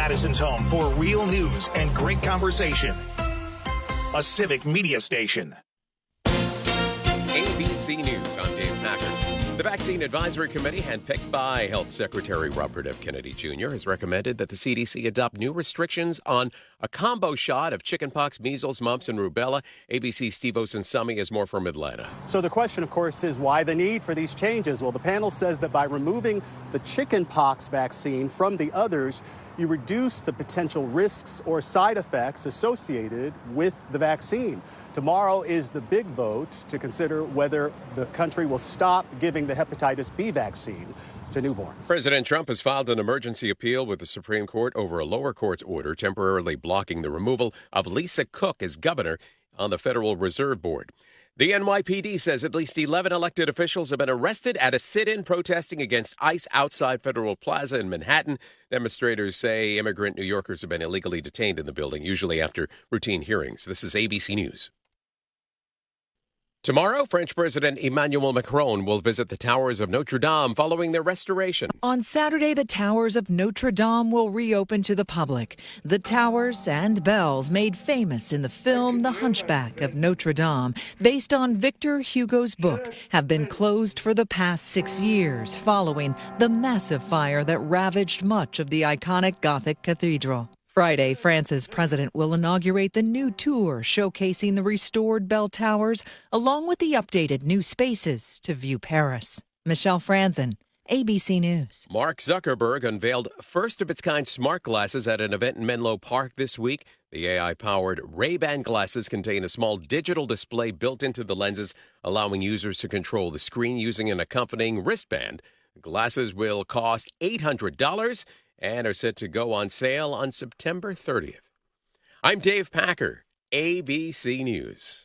Madison's home for real news and great conversation. A Civic Media Station. ABC News, I'm Dave Packer. The Vaccine Advisory Committee, handpicked by Health Secretary Robert F. Kennedy Jr., has recommended that the CDC adopt new restrictions on a combo shot of chickenpox, measles, mumps, and rubella. ABC's Steve Osunsami has more from Atlanta. So the question, of course, is why the need for these changes? Well, the panel says that by removing the chickenpox vaccine from the others, you reduce the potential risks or side effects associated with the vaccine. Tomorrow is the big vote to consider whether the country will stop giving the hepatitis B vaccine to newborns. President Trump has filed an emergency appeal with the Supreme Court over a lower court's order temporarily blocking the removal of Lisa Cook as governor on the Federal Reserve Board. The NYPD says at least 11 elected officials have been arrested at a sit-in protesting against ICE outside Federal Plaza in Manhattan. Demonstrators say immigrant New Yorkers have been illegally detained in the building, usually after routine hearings. This is ABC News. Tomorrow, French President Emmanuel Macron will visit the towers of Notre Dame following their restoration. On Saturday, the towers of Notre Dame will reopen to the public. The towers and bells made famous in the film The Hunchback of Notre Dame, based on Victor Hugo's book, have been closed for the past 6 years following the massive fire that ravaged much of the iconic Gothic cathedral. Friday, France's president will inaugurate the new tour showcasing the restored bell towers, along with the updated new spaces to view Paris. Michelle Franzen, ABC News. Mark Zuckerberg unveiled first-of-its-kind smart glasses at an event in Menlo Park this week. The AI-powered Ray-Ban glasses contain a small digital display built into the lenses, allowing users to control the screen using an accompanying wristband. The glasses will cost $800 and are set to go on sale on September 30th. I'm Dave Packer, ABC News.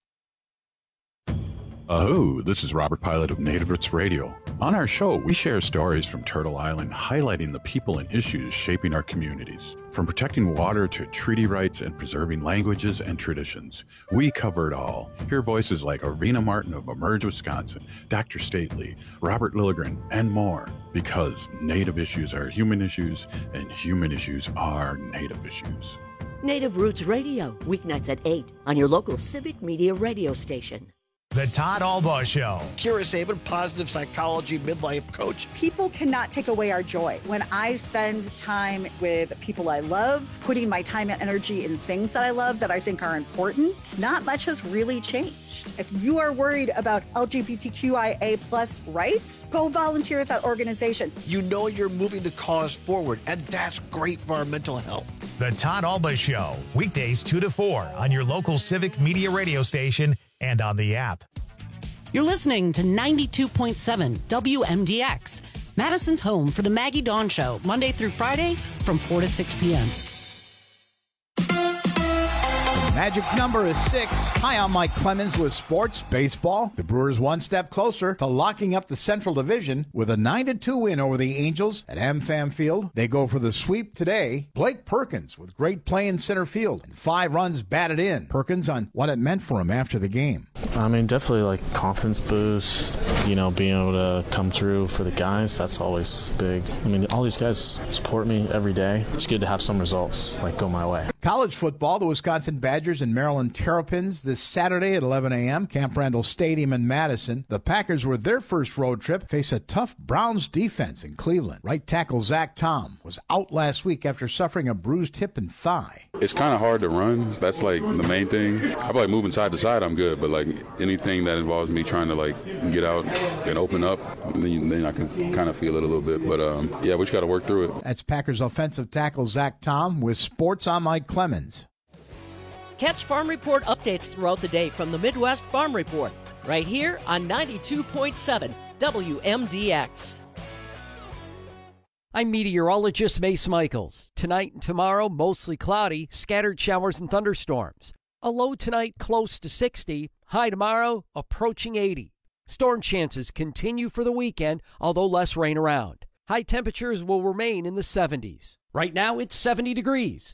This is Robert Pilot of Native Roots Radio. On our show, we share stories from Turtle Island highlighting the people and issues shaping our communities. From protecting water to treaty rights and preserving languages and traditions, we cover it all. Hear voices like Arena Martin of Emerge, Wisconsin, Dr. Stately, Robert Lilligren, and more. Because Native issues are human issues, and human issues are Native issues. Native Roots Radio, weeknights at 8 on your local Civic Media radio station. The Todd Albaugh Show. Kira Sabin, positive psychology midlife coach. People cannot take away our joy. When I spend time with people I love, putting my time and energy in things that I love that I think are important, not much has really changed. If you are worried about LGBTQIA plus rights, go volunteer at that organization. You know you're moving the cause forward, and that's great for our mental health. The Todd Albaugh Show, weekdays 2 to 4 on your local Civic Media radio station and on the app. You're listening to 92.7 WMDX, Madison's home for the Maggie Dawn Show, Monday through Friday from 4 to 6 p.m. Magic number is 6. Hi, I'm Mike Clemens with Sports Baseball. The Brewers one step closer to locking up the Central Division with a 9-2 win over the Angels at AmFam Field. They go for the sweep today. Blake Perkins with great play in center field and 5 runs batted in. Perkins on what it meant for him after the game. I mean, definitely like confidence boost, being able to come through for the guys, that's always big. I mean, all these guys support me every day. It's good to have some results go my way. College football, the Wisconsin Badgers and Maryland Terrapins this Saturday at 11 a.m. Camp Randall Stadium in Madison. The Packers, with their first road trip, face a tough Browns defense in Cleveland. Right tackle Zach Tom was out last week after suffering a bruised hip and thigh. It's kind of hard to run. That's the main thing. I feel like moving side to side, I'm good, but anything that involves me trying to get out and open up, then I can kind of feel it a little bit. But yeah, we just got to work through it. That's Packers offensive tackle Zach Tom with Sports. I'm Mike Clemens. Catch Farm Report updates throughout the day from the Midwest Farm Report, right here on 92.7 WMDX. I'm meteorologist Mace Michaels. Tonight and tomorrow, mostly cloudy, scattered showers and thunderstorms. A low tonight close to 60, high tomorrow approaching 80. Storm chances continue for the weekend, although less rain around. High temperatures will remain in the 70s. Right now, it's 70 degrees.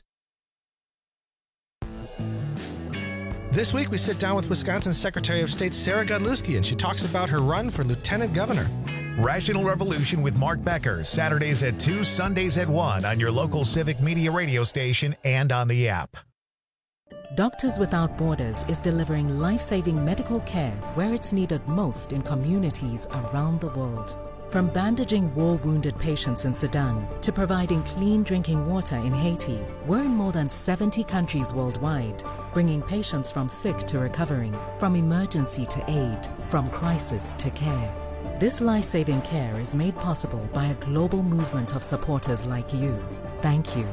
This week, we sit down with Wisconsin Secretary of State Sarah Godlewski, and she talks about her run for lieutenant governor. Rational Revolution with Mark Becker, Saturdays at 2, Sundays at 1 on your local Civic Media radio station and on the app. Doctors Without Borders is delivering life-saving medical care where it's needed most in communities around the world. From bandaging war-wounded patients in Sudan to providing clean drinking water in Haiti, we're in more than 70 countries worldwide, bringing patients from sick to recovering, from emergency to aid, from crisis to care. This life-saving care is made possible by a global movement of supporters like you. Thank you.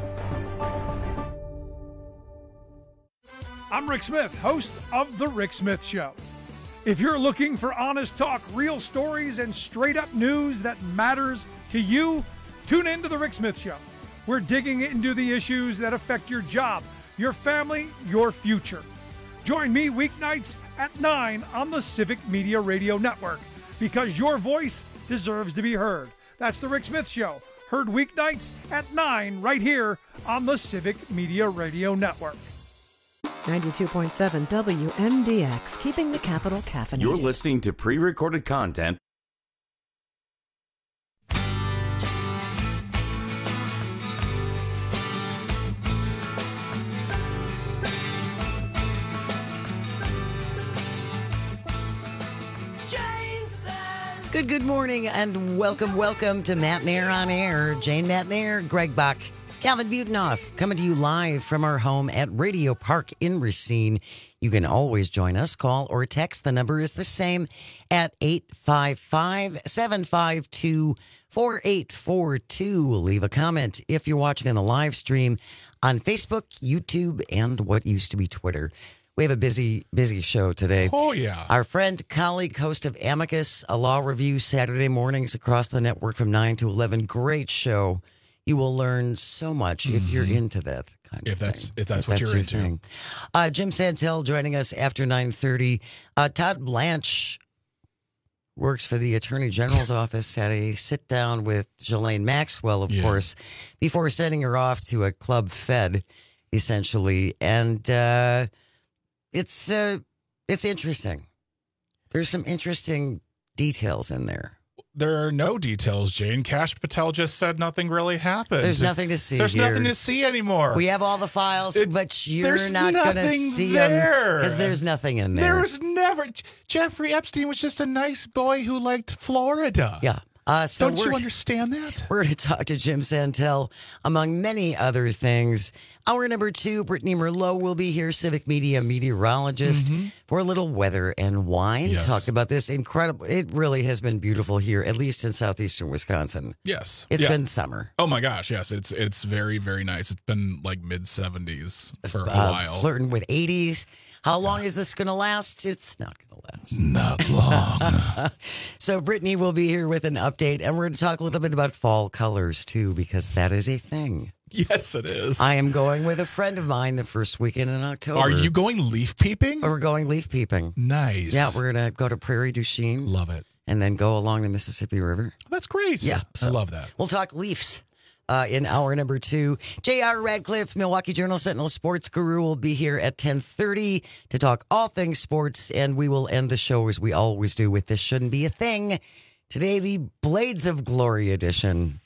I'm Rick Smith, host of The Rick Smith Show. If you're looking for honest talk, real stories, and straight-up news that matters to you, tune in to The Rick Smith Show. We're digging into the issues that affect your job, your family, your future. Join me weeknights at 9 on the Civic Media Radio Network, because your voice deserves to be heard. That's The Rick Smith Show, heard weeknights at 9 right here on the Civic Media Radio Network. 92.7 WMDX, keeping the capital caffeinated. You're listening to pre-recorded content. Good morning and welcome to Matt Nair on Air. Jane Matt Nair, Greg Buck, Calvin Butenoff, coming to you live from our home at Radio Park in Racine. You can always join us, call or text. The number is the same at 855-752-4842. Leave a comment if you're watching on the live stream on Facebook, YouTube, and what used to be Twitter. We have a busy show today. Oh, yeah. Our friend, colleague, host of Amicus, a law review Saturday mornings across the network from 9 to 11. Great show. You will learn so much if you're into that kind of thing. If that's what you're into. Thing. Jim Santel joining us after 9:30. Todd Blanche works for the Attorney General's office, had a sit-down with Ghislaine Maxwell, of course, before sending her off to a club fed, essentially. And it's interesting. There's some interesting details in there. There are no details, Jane. Kash Patel just said nothing really happened. There's nothing to see. There's nothing to see anymore. We have all the files, but you're not going to see them because there's nothing in there. There's never. Jeffrey Epstein was just a nice boy who liked Florida. Yeah. So don't you understand that? We're going to talk to Jim Santel, among many other things. Hour number 2, Brittany Merlot will be here, Civic Media meteorologist, for a little weather and wine. Yes. Talk about this incredible. It really has been beautiful here, at least in southeastern Wisconsin. Yes. It's been summer. Oh, my gosh, yes. It's very, very nice. It's been like mid-70s for a while. Flirting with 80s. How long is this going to last? It's not going to last. Not long. So Brittany will be here with an update, and we're going to talk a little bit about fall colors, too, because that is a thing. Yes, it is. I am going with a friend of mine the first weekend in October. Are you going leaf peeping? We're going leaf peeping. Nice. Yeah, we're going to go to Prairie du Chien. Love it. And then go along the Mississippi River. That's great. Yeah. I love that. We'll talk Leafs. In hour number 2, J.R. Radcliffe, Milwaukee Journal-Sentinel sports guru, will be here at 10:30 to talk all things sports, and we will end the show as we always do with This Shouldn't Be a Thing. Today, the Blades of Glory edition.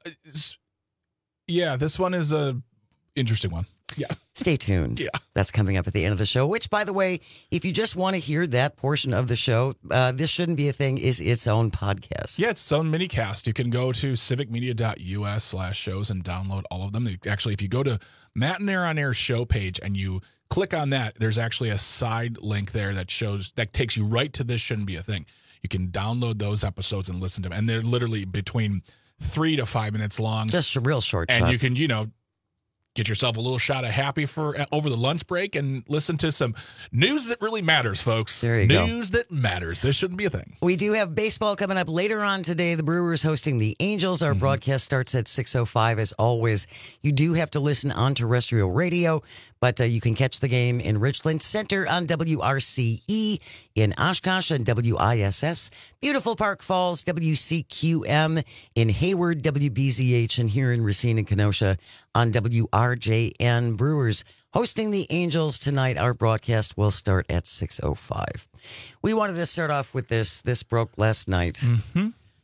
Yeah, this one is a interesting one. Yeah. Stay tuned. Yeah. That's coming up at the end of the show, which, by the way, if you just want to hear that portion of the show, This Shouldn't Be a Thing is its own podcast. Yeah, it's its own mini cast. You can go to civicmedia.us/shows and download all of them. Actually, if you go to Matt and Air on Air show page and you click on that, there's actually a side link there that takes you right to This Shouldn't Be a Thing. You can download those episodes and listen to them. And they're literally between 3 to 5 minutes long. Just real short and shots. You can, get yourself a little shot of happy for over the lunch break and listen to some news that really matters, folks. There you go. News that matters. This shouldn't be a thing. We do have baseball coming up later on today. The Brewers hosting the Angels. Our broadcast starts at 6:05 as always. You do have to listen on terrestrial radio, but you can catch the game in Richland Center on WRCE, in Oshkosh and WISS, beautiful Park Falls, WCQM, in Hayward, WBZH, and here in Racine and Kenosha on WRJN. Brewers hosting the Angels tonight. Our broadcast will start at 6:05. We wanted to start off with this. This broke last night.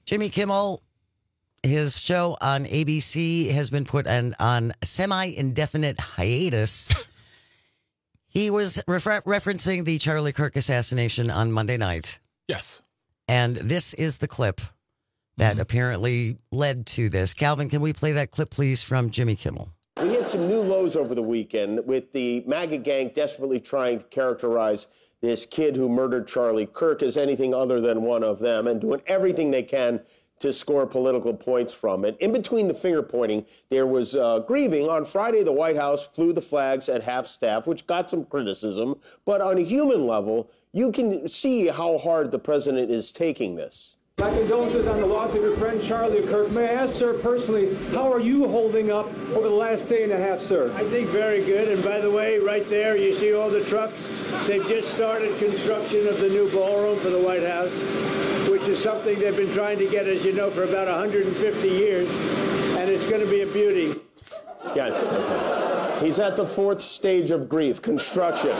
Jimmy Kimmel, his show on ABC has been put on semi-indefinite hiatus. He was referencing the Charlie Kirk assassination on Monday night. Yes. And this is the clip that apparently led to this. Calvin, can we play that clip, please, from Jimmy Kimmel? We hit some new lows over the weekend with the MAGA gang desperately trying to characterize this kid who murdered Charlie Kirk as anything other than one of them and doing everything they can to score political points from it. In between the finger pointing, there was grieving. On Friday, the White House flew the flags at half-staff, which got some criticism. But on a human level, you can see how hard the president is taking this. My condolences on the loss of your friend Charlie Kirk. May I ask, sir, personally, how are you holding up over the last day and a half, sir? I think very good. And by the way, right there, you see all the trucks? They've just started construction of the new ballroom for the White House, which is something they've been trying to get, as you know, for about 150 years. And it's going to be a beauty. Yes. He's at the fourth stage of grief, construction.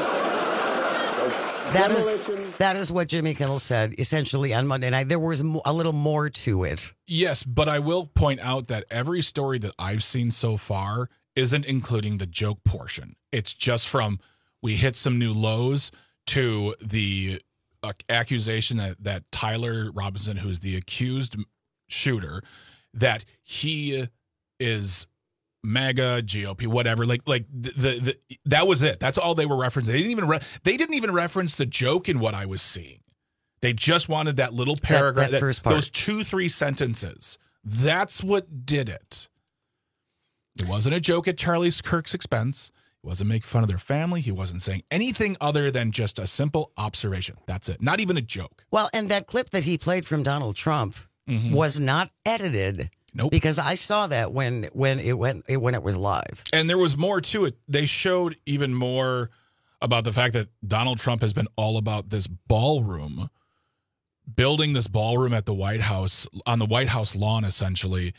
That is what Jimmy Kimmel said, essentially, on Monday night. There was a little more to it. Yes, but I will point out that every story that I've seen so far isn't including the joke portion. It's just from we hit some new lows to the accusation that Tyler Robinson, who's the accused shooter, that he is MAGA, GOP, whatever. Like the that was it. That's all they were referencing. They didn't even reference the joke in what I was seeing. They just wanted that little paragraph, that first part. Those 2-3 sentences. That's what did it. It wasn't a joke at Charlie Kirk's expense. It wasn't making fun of their family. He wasn't saying anything other than just a simple observation. That's it. Not even a joke. Well, and that clip that he played from Donald Trump was not edited. Nope. Because I saw that when it was live. And there was more to it. They showed even more about the fact that Donald Trump has been all about this ballroom, building this ballroom at the White House, on the White House lawn, essentially.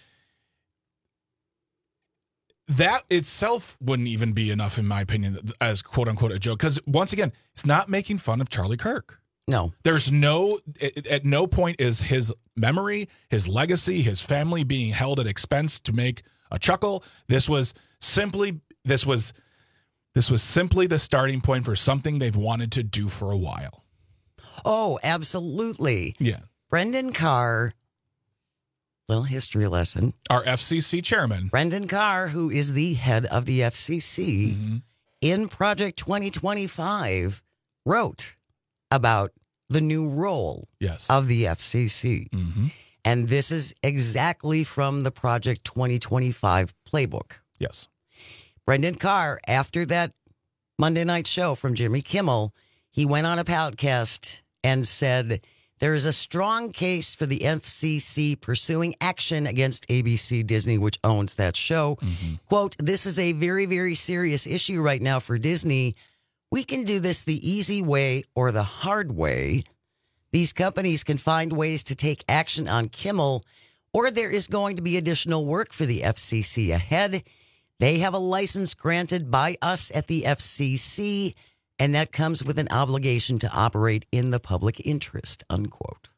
That itself wouldn't even be enough, in my opinion, as quote unquote a joke. Because once again, it's not making fun of Charlie Kirk. No. There's at no point is his memory, his legacy, his family being held at expense to make a chuckle. This was simply the starting point for something they've wanted to do for a while. Oh, absolutely. Yeah. Brendan Carr, little history lesson. Our FCC chairman. Brendan Carr, who is the head of the FCC, in Project 2025, wrote about the new role of the FCC. And this is exactly from the Project 2025 playbook. Yes. Brendan Carr, after that Monday night show from Jimmy Kimmel, he went on a podcast and said, there is a strong case for the FCC pursuing action against ABC Disney, which owns that show. Quote, this is a very, very serious issue right now for Disney. We can do this the easy way or the hard way. These companies can find ways to take action on Kimmel, or there is going to be additional work for the FCC ahead. They have a license granted by us at the FCC, and that comes with an obligation to operate in the public interest, unquote.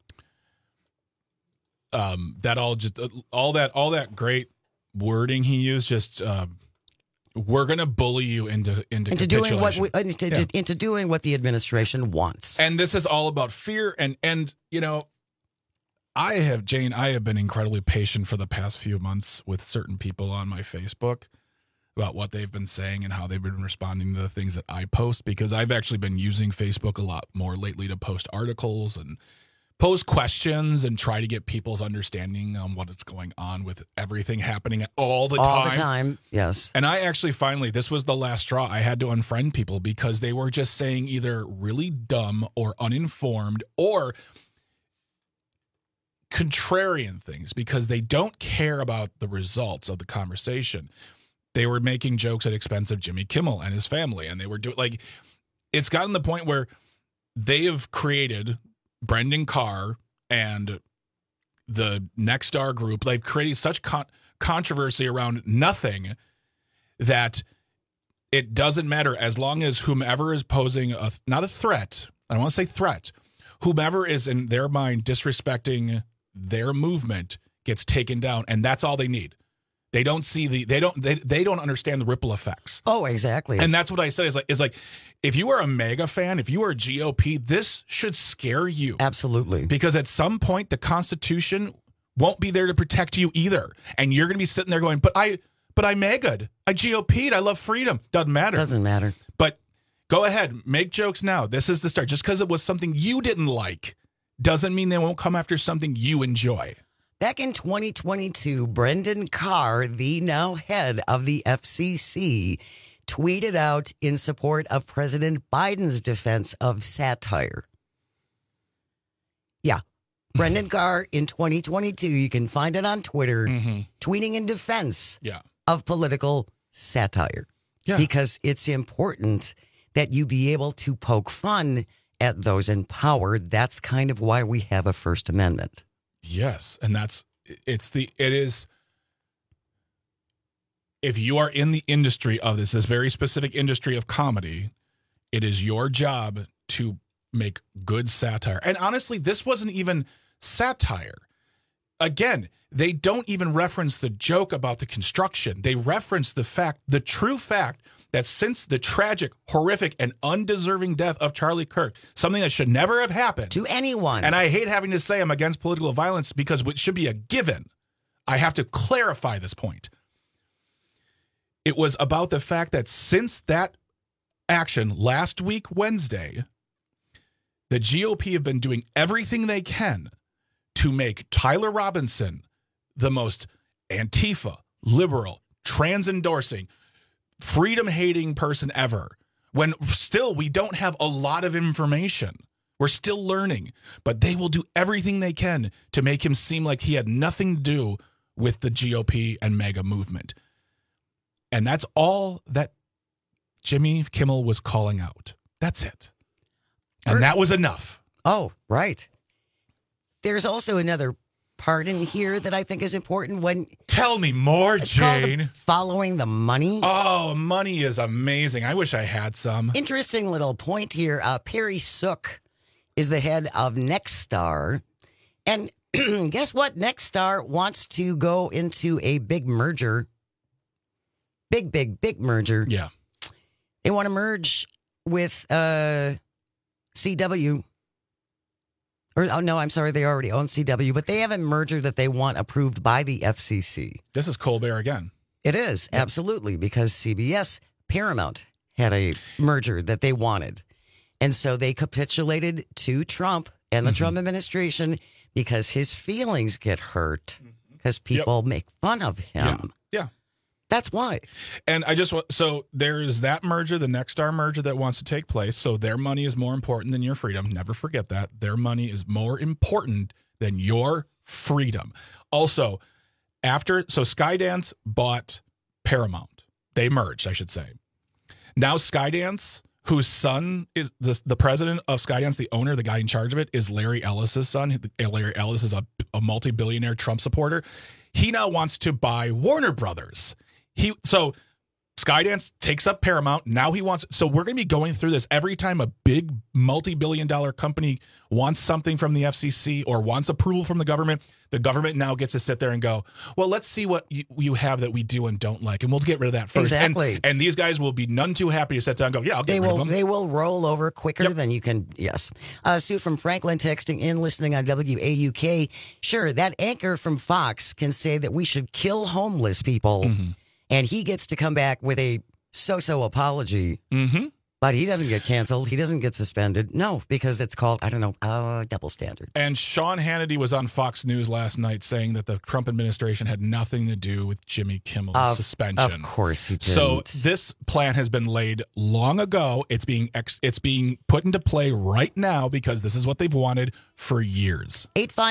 That all that great wording he used, just we're going to bully you into doing into doing what the administration wants. And this is all about fear. And you know, I have been incredibly patient for the past few months with certain people on my Facebook about what they've been saying and how they've been responding to the things that I post, because I've actually been using Facebook a lot more lately to post articles and pose questions and try to get people's understanding on what is going on with everything happening all the time. All the time, yes. And I actually this was the last straw. I had to unfriend people because they were just saying either really dumb or uninformed or contrarian things because they don't care about the results of the conversation. They were making jokes at expense of Jimmy Kimmel and his family, and they were doing it's gotten to the point where they have created Brendan Carr and the Nexstar Group. They've created such controversy around nothing that it doesn't matter as long as whomever is posing not a threat. I don't want to say threat. Whomever is in their mind disrespecting their movement gets taken down, and that's all they need. They don't see they don't understand the ripple effects. Oh, exactly. And that's what I said is like if you are a MAGA fan, if you are a GOP, this should scare you. Absolutely. Because at some point the Constitution won't be there to protect you either. And you're going to be sitting there going, but I MAGA'd. I GOP'd. I love freedom. Doesn't matter. Doesn't matter. But go ahead. Make jokes now. This is the start. Just because it was something you didn't like doesn't mean they won't come after something you enjoy. Back in 2022, Brendan Carr, the now head of the FCC, tweeted out in support of President Biden's defense of satire. Yeah. Brendan Carr in 2022, you can find it on Twitter, tweeting in defense of political satire. Yeah. Because it's important that you be able to poke fun at those in power. That's kind of why we have a First Amendment. Yes, and it is if you are in the industry of this very specific industry of comedy, it is your job to make good satire. And honestly, this wasn't even satire. Again, they don't even reference the joke about the construction. They reference the true fact that since the tragic, horrific, and undeserving death of Charlie Kirk, something that should never have happened to anyone. And I hate having to say I'm against political violence because it should be a given. I have to clarify this point. It was about the fact that since that action last week, Wednesday, the GOP have been doing everything they can to make Tyler Robinson the most Antifa, liberal, trans-endorsing, freedom-hating person ever, when still we don't have a lot of information. We're still learning, but they will do everything they can to make him seem like he had nothing to do with the GOP and MAGA movement. And that's all that Jimmy Kimmel was calling out. That's it. And that was enough. Oh, right. There's also another part in here that I think is important. Tell me more, it's Jane. Called following the money. Oh, money is amazing. I wish I had some. Interesting little point here. Perry Sook is the head of Nexstar. And guess what? Nexstar wants to go into a big merger. Big merger. Yeah. They want to merge with CW. They already own CW, but they have a merger that they want approved by the FCC. This is Colbert again. It is, absolutely, because CBS, Paramount, had a merger that they wanted. And so they capitulated to Trump and the Trump administration because his feelings get hurt because people make fun of him. Yeah. That's why. And so there's that merger, the Nexstar merger that wants to take place. So their money is more important than your freedom. Never forget that. Their money is more important than your freedom. Also, Skydance bought Paramount. They merged, I should say. Now Skydance, whose son is the president of Skydance, the owner, the guy in charge of it, is Larry Ellis's son. Larry Ellis is a multi-billionaire Trump supporter. He now wants to buy Warner Brothers. So Skydance takes up Paramount. Now he wants. So we're going to be going through this every time a big multi-billion-dollar company wants something from the FCC or wants approval from the government. The government now gets to sit there and go, well, let's see what you have that we do and don't like, and we'll get rid of that first. Exactly. And these guys will be none too happy to sit down and go, yeah, I'll get rid of them. They will roll over quicker than you can. Yes. Sue from Franklin texting in, listening on WAUK. Sure, that anchor from Fox can say that we should kill homeless people. And he gets to come back with a so-so apology. But he doesn't get canceled. He doesn't get suspended. No, because it's called, double standards. And Sean Hannity was on Fox News last night saying that the Trump administration had nothing to do with Jimmy Kimmel's suspension. Of course he didn't. So this plan has been laid long ago. It's being put into play right now because this is what they've wanted for years.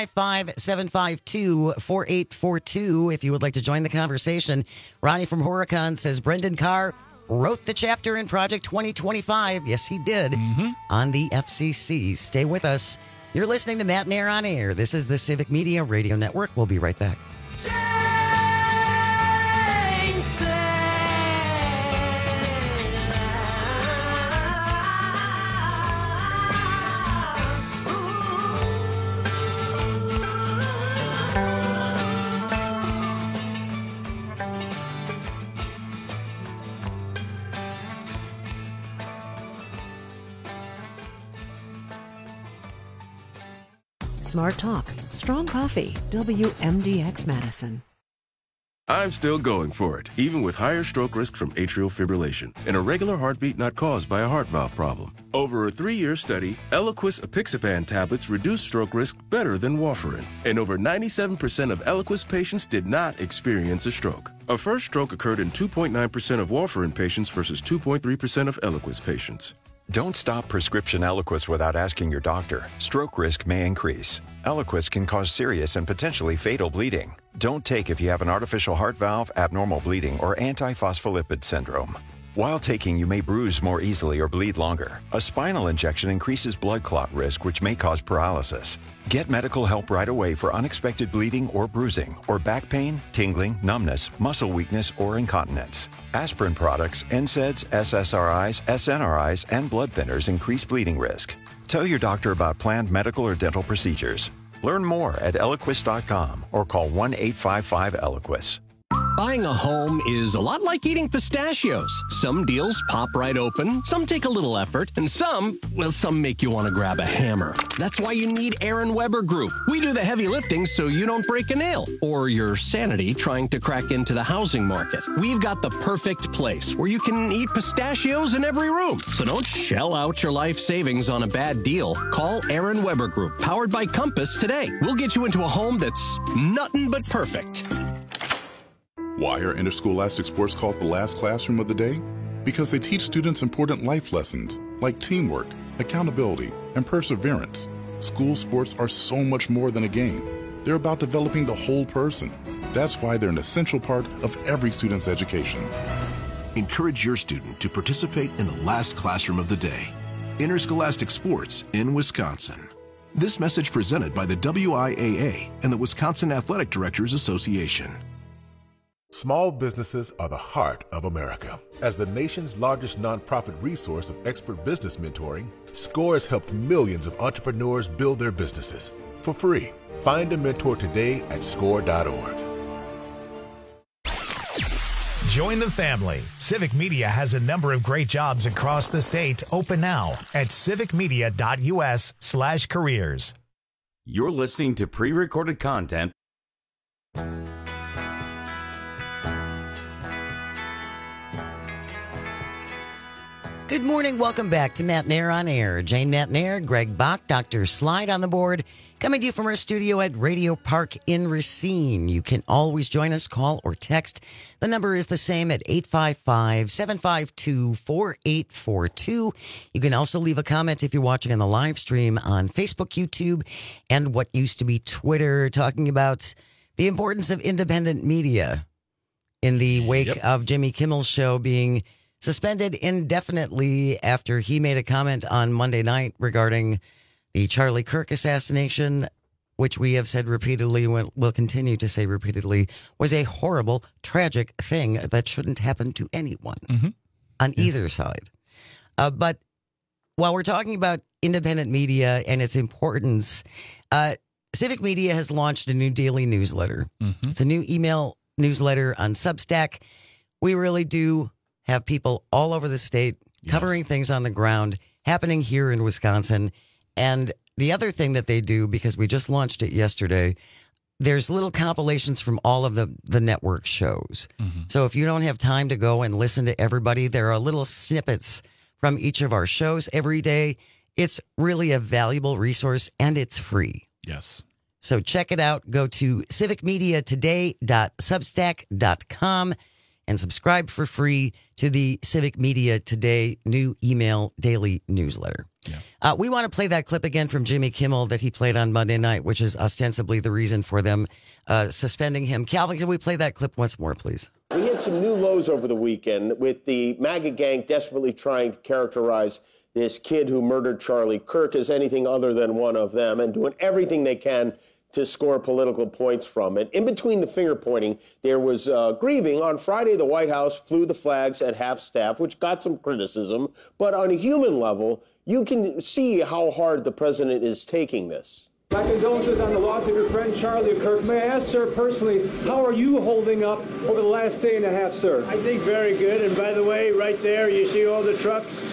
855-752-4842 if you would like to join the conversation. Ronnie from Horicon says Brendan Carr wrote the chapter in Project 2025. Yes, he did. On the FCC. Stay with us. You're listening to Matt Nair on Air. This is the Civic Media Radio Network. We'll be right back. Smart Talk, Strong Coffee, WMDX Madison. I'm still going for it, even with higher stroke risk from atrial fibrillation, an irregular heartbeat not caused by a heart valve problem. Over a 3-year study, Eliquis apixaban tablets reduced stroke risk better than warfarin, and over 97% of Eliquis patients did not experience a stroke. A first stroke occurred in 2.9% of warfarin patients versus 2.3% of Eliquis patients. Don't stop prescription Eliquis without asking your doctor. Stroke risk may increase. Eliquis can cause serious and potentially fatal bleeding. Don't take if you have an artificial heart valve, abnormal bleeding, or antiphospholipid syndrome. While taking, you may bruise more easily or bleed longer. A spinal injection increases blood clot risk, which may cause paralysis. Get medical help right away for unexpected bleeding or bruising, or back pain, tingling, numbness, muscle weakness, or incontinence. Aspirin products, NSAIDs, SSRIs, SNRIs, and blood thinners increase bleeding risk. Tell your doctor about planned medical or dental procedures. Learn more at Eliquis.com or call 1-855-ELIQUIS. Buying a home is a lot like eating pistachios. Some deals pop right open, some take a little effort, and some make you want to grab a hammer. That's why you need Aaron Weber Group. We do the heavy lifting so you don't break a nail or your sanity trying to crack into the housing market. We've got the perfect place where you can eat pistachios in every room. So don't shell out your life savings on a bad deal. Call Aaron Weber Group, powered by Compass, today. We'll get you into a home that's nothing but perfect. Why are interscholastic sports called the last classroom of the day? Because they teach students important life lessons like teamwork, accountability, and perseverance. School sports are so much more than a game. They're about developing the whole person. That's why they're an essential part of every student's education. Encourage your student to participate in the last classroom of the day. Interscholastic sports in Wisconsin. This message presented by the WIAA and the Wisconsin Athletic Directors Association. Small businesses are the heart of America. As the nation's largest nonprofit resource of expert business mentoring, SCORE has helped millions of entrepreneurs build their businesses for free. Find a mentor today at score.org. Join the family. Civic Media has a number of great jobs across the state open now at civicmedia.us/careers. You're listening to pre-recorded content. Good morning. Welcome back to Matt Nair on Air. Jane Matt Nair, Greg Bach, Dr. Slide on the board, coming to you from our studio at Radio Park in Racine. You can always join us, call or text. The number is the same at 855-752-4842. You can also leave a comment if you're watching on the live stream on Facebook, YouTube, and what used to be Twitter, talking about the importance of independent media in the wake of Jimmy Kimmel's show being suspended indefinitely after he made a comment on Monday night regarding the Charlie Kirk assassination, which we have said repeatedly, will continue to say repeatedly, was a horrible, tragic thing that shouldn't happen to anyone on either side. But while we're talking about independent media and its importance, Civic Media has launched a new daily newsletter. It's a new email newsletter on Substack. We really do have people all over the state covering things on the ground happening here in Wisconsin. And the other thing that they do, because we just launched it yesterday, there's little compilations from all of the network shows. So if you don't have time to go and listen to everybody, there are little snippets from each of our shows every day. It's really a valuable resource and it's free. Yes. So check it out. Go to civicmediatoday.substack.com and subscribe for free to the Civic Media Today new email daily newsletter. We want to play that clip again from Jimmy Kimmel that he played on Monday night, which is ostensibly the reason for them suspending him. Calvin, can we play that clip once more, please? We hit some new lows over the weekend with the MAGA gang desperately trying to characterize this kid who murdered Charlie Kirk as anything other than one of them and doing everything they can to score political points from it. In between the finger pointing, there was grieving. On Friday, the White House flew the flags at half-staff, which got some criticism. But on a human level, you can see how hard the president is taking this. My condolences on the loss of your friend Charlie Kirk. May I ask, sir, personally, how are you holding up over the last day and a half, sir? I think very good. And by the way, right there, you see all the trucks?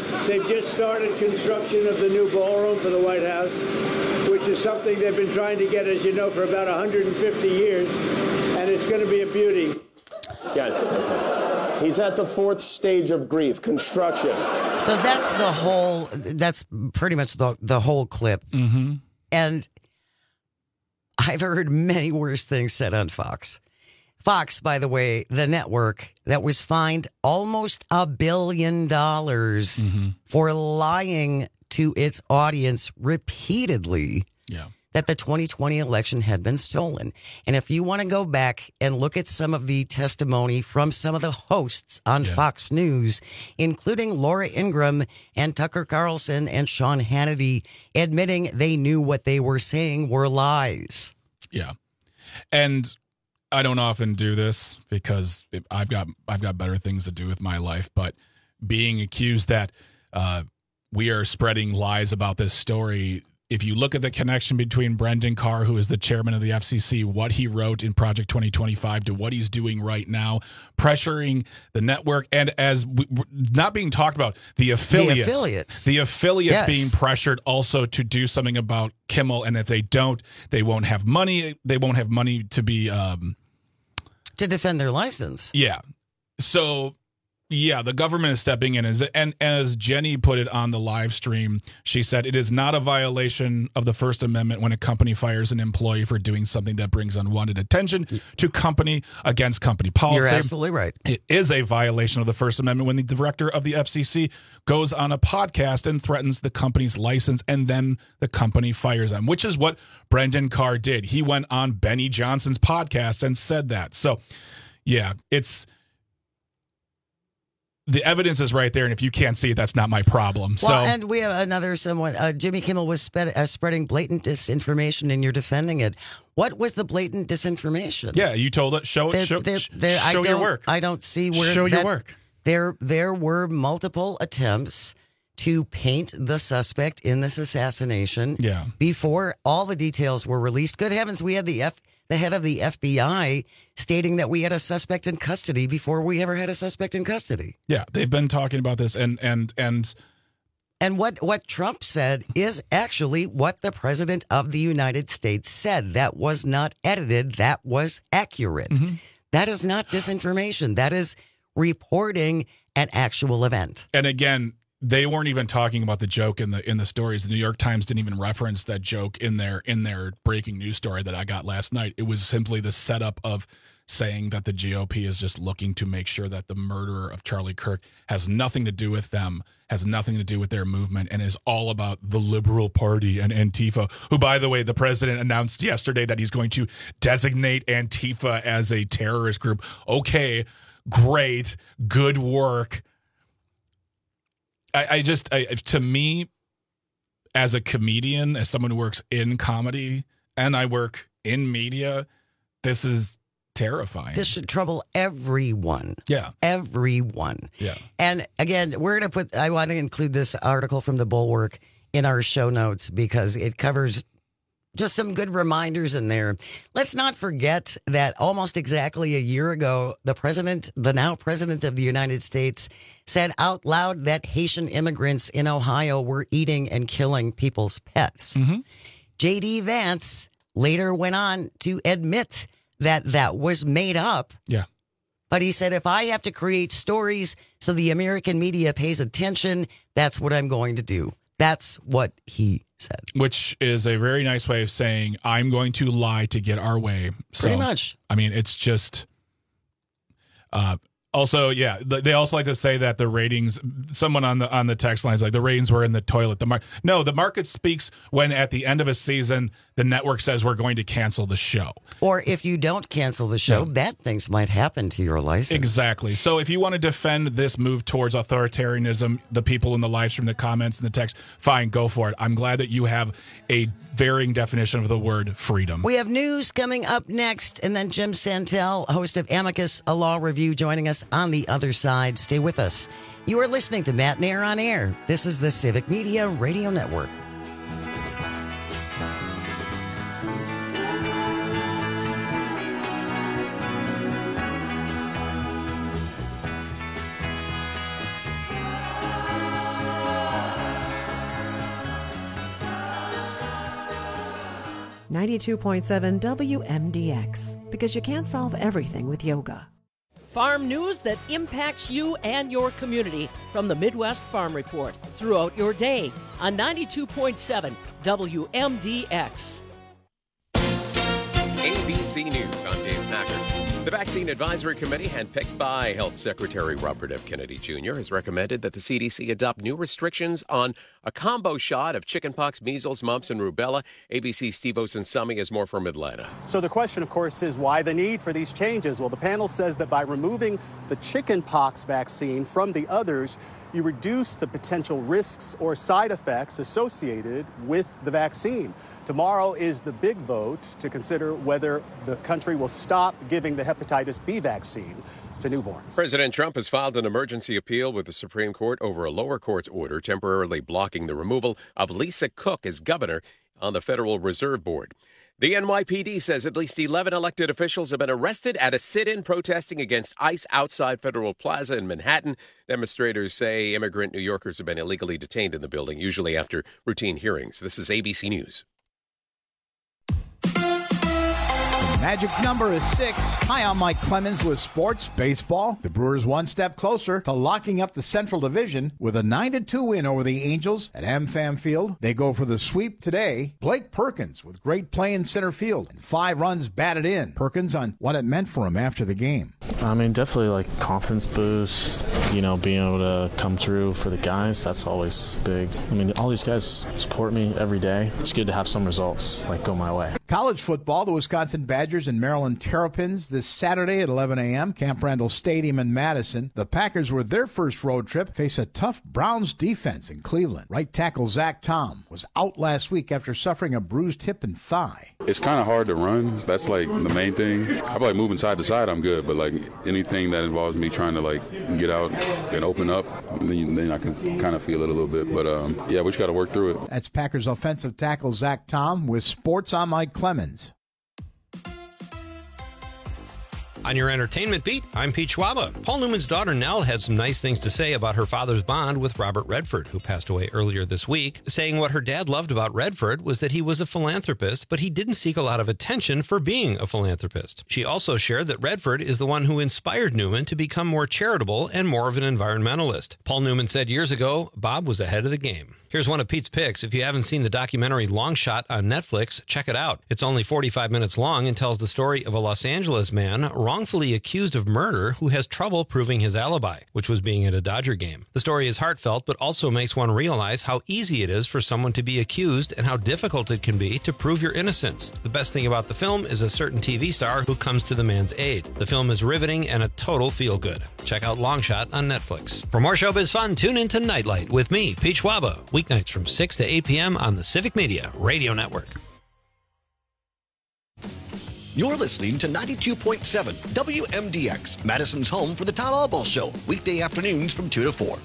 they've just started construction of the new ballroom for the White House, which is something they've been trying to get, as you know, for about 150 years, and it's going to be a beauty. Yes. He's at the fourth stage of grief, construction. So that's pretty much the whole clip. Mm-hmm. And I've heard many worse things said on Fox. Fox, by the way, the network that was fined almost $1 billion for lying to its audience repeatedly. Yeah. That the 2020 election had been stolen. And if you want to go back and look at some of the testimony from some of the hosts on Fox News, including Laura Ingraham and Tucker Carlson and Sean Hannity, admitting they knew what they were saying were lies. Yeah. And I don't often do this because I've got better things to do with my life, but being accused that we are spreading lies about this story, if you look at the connection between Brendan Carr, who is the chairman of the FCC, what he wrote in Project 2025 to what he's doing right now, pressuring the network, and as not being talked about, the affiliates yes. being pressured also to do something about Kimmel, and if they don't, they won't have money. They won't have money to be to defend their license. Yeah. So. Yeah, the government is stepping in. And as Jenny put it on the live stream, she said, it is not a violation of the First Amendment when a company fires an employee for doing something that brings unwanted attention to company against company policy. You're absolutely right. It is a violation of the First Amendment when the director of the FCC goes on a podcast and threatens the company's license and then the company fires them, which is what Brendan Carr did. He went on Benny Johnson's podcast and said that. So, yeah, the evidence is right there, and if you can't see it, that's not my problem. Well, and we have another someone. Jimmy Kimmel was spreading blatant disinformation, and you're defending it. What was the blatant disinformation? Yeah, you told it. Show your work. I don't see where. Show your work. There were multiple attempts to paint the suspect in this assassination. Yeah. Before all the details were released. Good heavens, we had the head of the FBI stating that we had a suspect in custody before we ever had a suspect in custody. Yeah, they've been talking about this, and what Trump said is actually what the president of the United States said. That was not edited. That was accurate. Mm-hmm. That is not disinformation. That is reporting an actual event. And again, they weren't even talking about the joke in the stories. The New York Times didn't even reference that joke in their breaking news story that I got last night. It was simply the setup of saying that the GOP is just looking to make sure that the murderer of Charlie Kirk has nothing to do with them, has nothing to do with their movement, and is all about the Liberal Party and Antifa, who, by the way, the president announced yesterday that he's going to designate Antifa as a terrorist group. Okay, great, good work. To me, as a comedian, as someone who works in comedy, and I work in media, this is terrifying. This should trouble everyone. Yeah. Everyone. Yeah. And again, I want to include this article from the Bulwark in our show notes because it covers just some good reminders in there. Let's not forget that almost exactly a year ago, the now president of the United States, said out loud that Haitian immigrants in Ohio were eating and killing people's pets. Mm-hmm. J.D. Vance later went on to admit that was made up. Yeah. But he said, if I have to create stories so the American media pays attention, that's what I'm going to do. That's what he said. Which is a very nice way of saying, I'm going to lie to get our way. Pretty much. I mean, it's just... Also, yeah, they also like to say that the ratings, someone on the text line is like, the ratings were in the toilet. No, the market speaks when at the end of a season, the network says we're going to cancel the show. Or if you don't cancel the show, bad things might happen to your license. Exactly. So if you want to defend this move towards authoritarianism, the people in the live stream, the comments, and the text, fine, go for it. I'm glad that you have a varying definition of the word freedom. We have news coming up next, and then Jim Santel, host of Amicus, a law review, joining us on the other side. Stay with us. You are listening to Matt Nair on Air. This is the Civic Media Radio Network. 92.7 WMDX, because you can't solve everything with yoga. Farm news that impacts you and your community from the Midwest Farm Report throughout your day on 92.7 WMDX. ABC News, I'm Dave Packard. The Vaccine Advisory Committee, handpicked by Health Secretary Robert F. Kennedy Jr., has recommended that the CDC adopt new restrictions on a combo shot of chickenpox, measles, mumps, and rubella. ABC's Steve Osunsami has more from Atlanta. So the question, of course, is why the need for these changes? Well, the panel says that by removing the chickenpox vaccine from the others, you reduce the potential risks or side effects associated with the vaccine. Tomorrow is the big vote to consider whether the country will stop giving the hepatitis B vaccine to newborns. President Trump has filed an emergency appeal with the Supreme Court over a lower court's order temporarily blocking the removal of Lisa Cook as governor on the Federal Reserve Board. The NYPD says at least 11 elected officials have been arrested at a sit-in protesting against ICE outside Federal Plaza in Manhattan. Demonstrators say immigrant New Yorkers have been illegally detained in the building, usually after routine hearings. This is ABC News. Magic number is 6. Hi, I'm Mike Clemens with Sports Baseball. The Brewers one step closer to locking up the Central Division with a 9-2 win over the Angels at AmFam Field. They go for the sweep today. Blake Perkins with great play in center field and 5 runs batted in. Perkins on what it meant for him after the game. I mean, definitely like confidence boost, being able to come through for the guys, that's always big. I mean, all these guys support me every day. It's good to have some results go my way. College football, the Wisconsin Badgers and Maryland Terrapins this Saturday at 11 a.m. Camp Randall Stadium in Madison. The Packers, with their first road trip, face a tough Browns defense in Cleveland. Right tackle Zach Tom was out last week after suffering a bruised hip and thigh. It's kind of hard to run. That's the main thing. I feel like moving side to side, I'm good, but anything that involves me trying to get out and open up, then I can kind of feel it a little bit. But yeah, we just got to work through it. That's Packers offensive tackle Zach Tom with Sports. I'm Mike Clemens. On your entertainment beat, I'm Pete Schwaba. Paul Newman's daughter Nell had some nice things to say about her father's bond with Robert Redford, who passed away earlier this week, saying what her dad loved about Redford was that he was a philanthropist, but he didn't seek a lot of attention for being a philanthropist. She also shared that Redford is the one who inspired Newman to become more charitable and more of an environmentalist. Paul Newman said years ago, Bob was ahead of the game. Here's one of Pete's picks. If you haven't seen the documentary Long Shot on Netflix, check it out. It's only 45 minutes long and tells the story of a Los Angeles man wrongfully accused of murder who has trouble proving his alibi, which was being at a Dodger game. The story is heartfelt, but also makes one realize how easy it is for someone to be accused and how difficult it can be to prove your innocence. The best thing about the film is a certain TV star who comes to the man's aid. The film is riveting and a total feel-good. Check out Long Shot on Netflix. For more showbiz fun, tune in to Nightlight with me, Pete Schwaba, weeknights from 6 to 8 p.m. on the Civic Media Radio Network. You're listening to 92.7 WMDX, Madison's home for the Todd Albaugh Show, weekday afternoons from 2 to 4.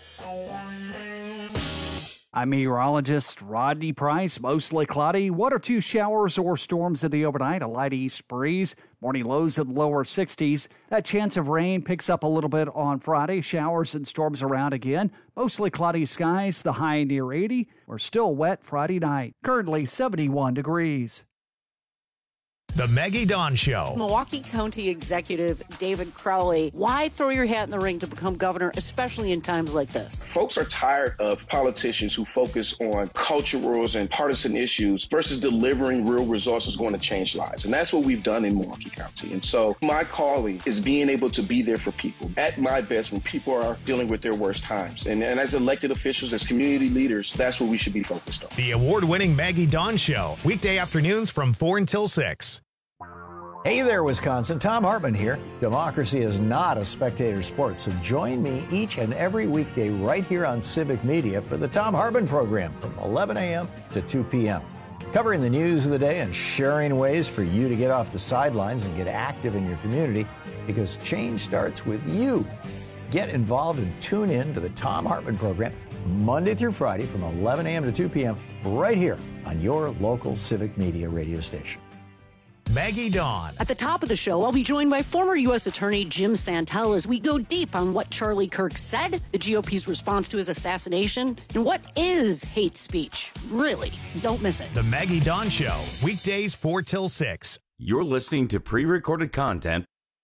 I'm meteorologist Rodney Price. Mostly cloudy, 1 or 2 showers or storms in the overnight, a light east breeze. Morning lows in the lower 60s. That chance of rain picks up a little bit on Friday. Showers and storms around again. Mostly cloudy skies, the high near 80. We're still wet Friday night. Currently 71 degrees. The Maggie Dawn Show. Milwaukee County Executive David Crowley, why throw your hat in the ring to become governor, especially in times like this? Folks are tired of politicians who focus on cultural and partisan issues versus delivering real resources going to change lives. And that's what we've done in Milwaukee County. And so my calling is being able to be there for people at my best when people are dealing with their worst times. And as elected officials, as community leaders, that's what we should be focused on. The award-winning Maggie Dawn Show, weekday afternoons from 4 until 6. Hey there, Wisconsin. Tom Hartman here. Democracy is not a spectator sport, so join me each and every weekday right here on Civic Media for the Tom Hartman program from 11 a.m. to 2 p.m. Covering the news of the day and sharing ways for you to get off the sidelines and get active in your community, because change starts with you. Get involved and tune in to the Tom Hartman program Monday through Friday from 11 a.m. to 2 p.m. right here on your local Civic Media radio station. Maggie Dawn. At the top of the show, I'll be joined by former U.S. Attorney Jim Santel as we go deep on what Charlie Kirk said, the GOP's response to his assassination, and what is hate speech. Really, don't miss it. The Maggie Dawn Show, weekdays 4 till 6. You're listening to pre-recorded content.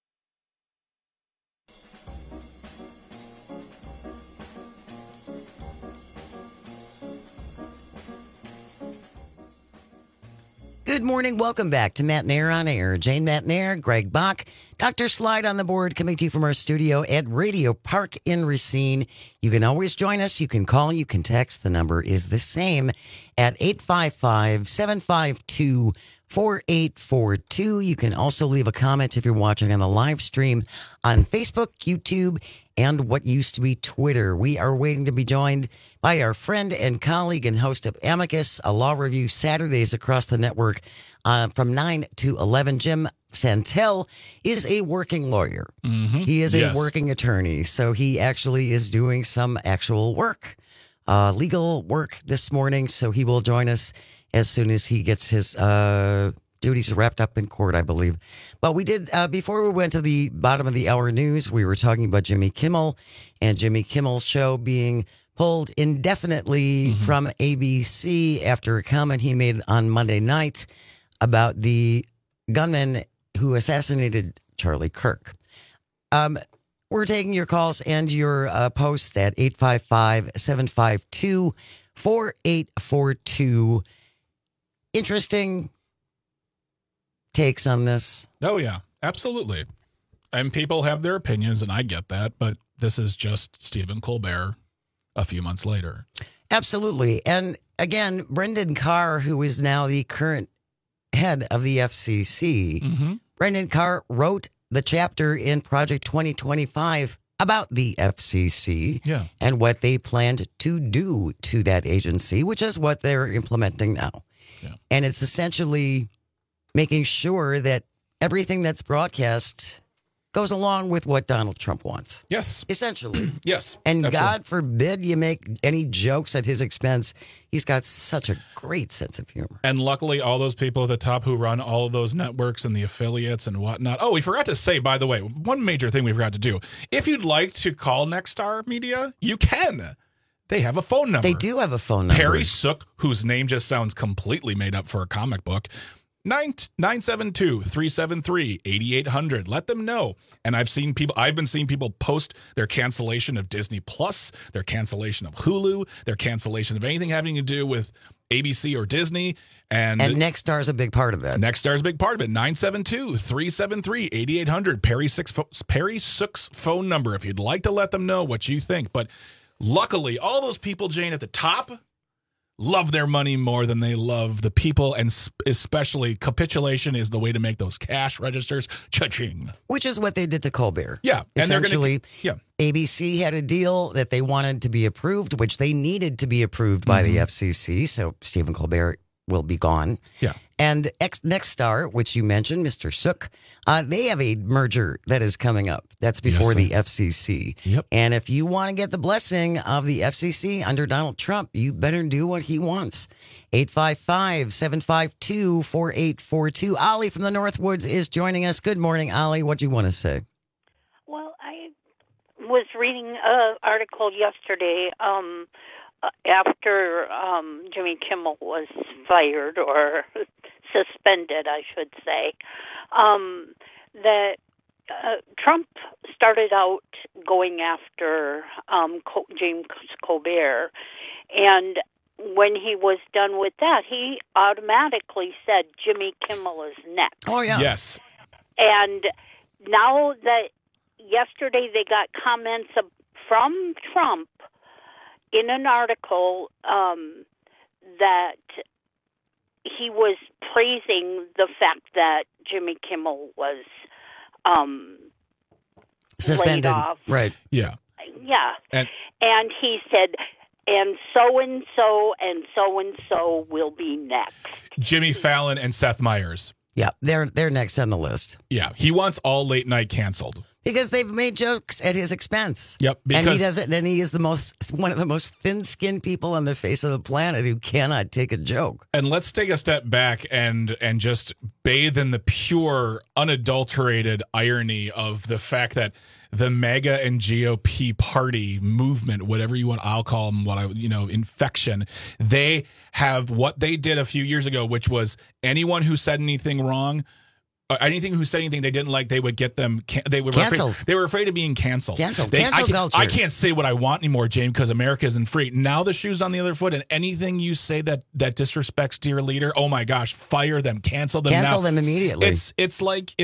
Good morning. Welcome back to Matt Nair on Air. Jane Matt Nair, Greg Bach, Dr. Slide on the board, coming to you from our studio at Radio Park in Racine. You can always join us. You can call, you can text. The number is the same at 855-752-4842. You can also leave a comment if you're watching on the live stream on Facebook, YouTube, and what used to be Twitter. We are waiting to be joined by our friend and colleague and host of Amicus, a law review Saturdays across the network from 9 to 11. Jim Santel is a working lawyer. Mm-hmm. He is a working attorney, so he actually is doing some actual work, legal work this morning, so he will join us as soon as he gets his duties wrapped up in court, I believe. But we did, before we went to the bottom of the hour news, we were talking about Jimmy Kimmel and Jimmy Kimmel's show being pulled indefinitely from ABC after a comment he made on Monday night about the gunman who assassinated Charlie Kirk. We're taking your calls and your posts at 855-752-4842. Interesting takes on this. Oh, yeah, absolutely. And people have their opinions, and I get that, but this is just Stephen Colbert a few months later. Absolutely. And again, Brendan Carr, who is now the current head of the FCC, Brendan Carr wrote the chapter in Project 2025 about the FCC and what they planned to do to that agency, which is what they're implementing now. Yeah. And it's essentially making sure that everything that's broadcast goes along with what Donald Trump wants. Yes. Essentially. Yes. And absolutely. God forbid you make any jokes at his expense. He's got such a great sense of humor. And luckily, all those people at the top who run all of those networks and the affiliates and whatnot. Oh, we forgot to say, by the way, one major thing we forgot to do. If you'd like to call Nexstar Media, you can. They have a phone number. They do have a phone number. Perry Sook, whose name just sounds completely made up for a comic book, 972-373-8800. Let them know. And I've been seeing people post their cancellation of Disney Plus, their cancellation of Hulu, their cancellation of anything having to do with ABC or Disney. And Nexstar is a big part of that. Nexstar is a big part of it. 972-373-8800. Perry Sook's phone number if you'd like to let them know what you think. But luckily, all those people, Jane, at the top love their money more than they love the people, and especially capitulation is the way to make those cash registers cha-ching. Which is what they did to Colbert. Yeah. Essentially, ABC had a deal that they wanted to be approved, which they needed to be approved by the FCC, so Stephen Colbert will be gone. Yeah. And Nexstar, which you mentioned, Mr. Sook, they have a merger that is coming up. That's before the FCC. Yep. And if you want to get the blessing of the FCC under Donald Trump, you better do what he wants. 855-752-4842. Ollie from the Northwoods is joining us. Good morning, Ollie. What do you want to say? Well, I was reading an article yesterday after Jimmy Kimmel was fired or suspended, I should say, that Trump started out going after James Colbert, and when he was done with that, he automatically said Jimmy Kimmel is next. Oh, yeah. Yes. And now that yesterday they got comments from Trump in an article that he was praising the fact that Jimmy Kimmel was suspended. Laid off. Right. Yeah. Yeah. And he said, and so-and-so and so-and-so will be next. Jimmy Fallon and Seth Meyers. Yeah, they're next on the list. Yeah, he wants all late night canceled. Because they've made jokes at his expense. Yep. And he does it, and he is one of the most thin-skinned people on the face of the planet who cannot take a joke. And let's take a step back and just bathe in the pure, unadulterated irony of the fact that the MAGA and GOP party movement, whatever you want, I'll call them infection. They have what they did a few years ago, which was anyone who said anything wrong, who said anything they didn't like, they would get them. They were canceled. They were afraid of being canceled. Cancel culture. I can't say what I want anymore, James, because America isn't free. Now the shoe's on the other foot, and anything you say that disrespects to your leader, oh my gosh, fire them, cancel them. Cancel them immediately. It's like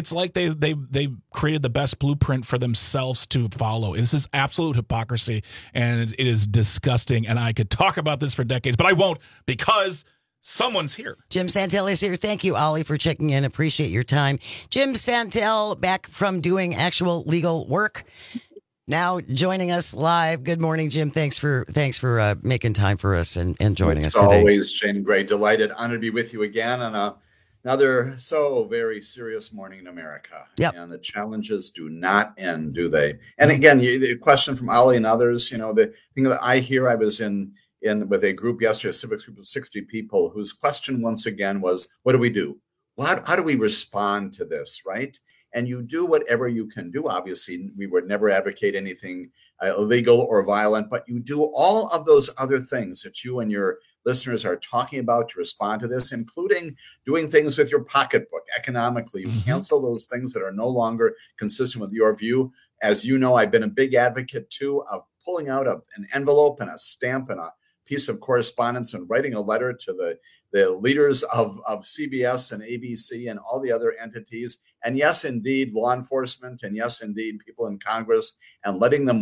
they created the best blueprint for themselves to follow. This is absolute hypocrisy, and it is disgusting. And I could talk about this for decades, but I won't because someone's here. Jim Santel is here. Thank you, Ollie, for checking in. Appreciate your time. Jim Santel, back from doing actual legal work, now joining us live. Good morning, Jim. Thanks for making time for us and joining us today. It's always, Jane Gray, delighted, honored to be with you again on another so very serious morning in America. Yep. And the challenges do not end, do they? And again, the question from Ollie and others, the thing that I hear, I was in with a group yesterday, a civics group of 60 people, whose question once again was, what do we do? Well, how do we respond to this, right? And you do whatever you can do. Obviously, we would never advocate anything illegal or violent, but you do all of those other things that you and your listeners are talking about to respond to this, including doing things with your pocketbook economically. You cancel those things that are no longer consistent with your view. As you know, I've been a big advocate, too, of pulling out an envelope and a stamp and a piece of correspondence and writing a letter to the leaders of CBS and ABC and all the other entities. And yes, indeed, law enforcement, and yes, indeed, people in Congress, and letting them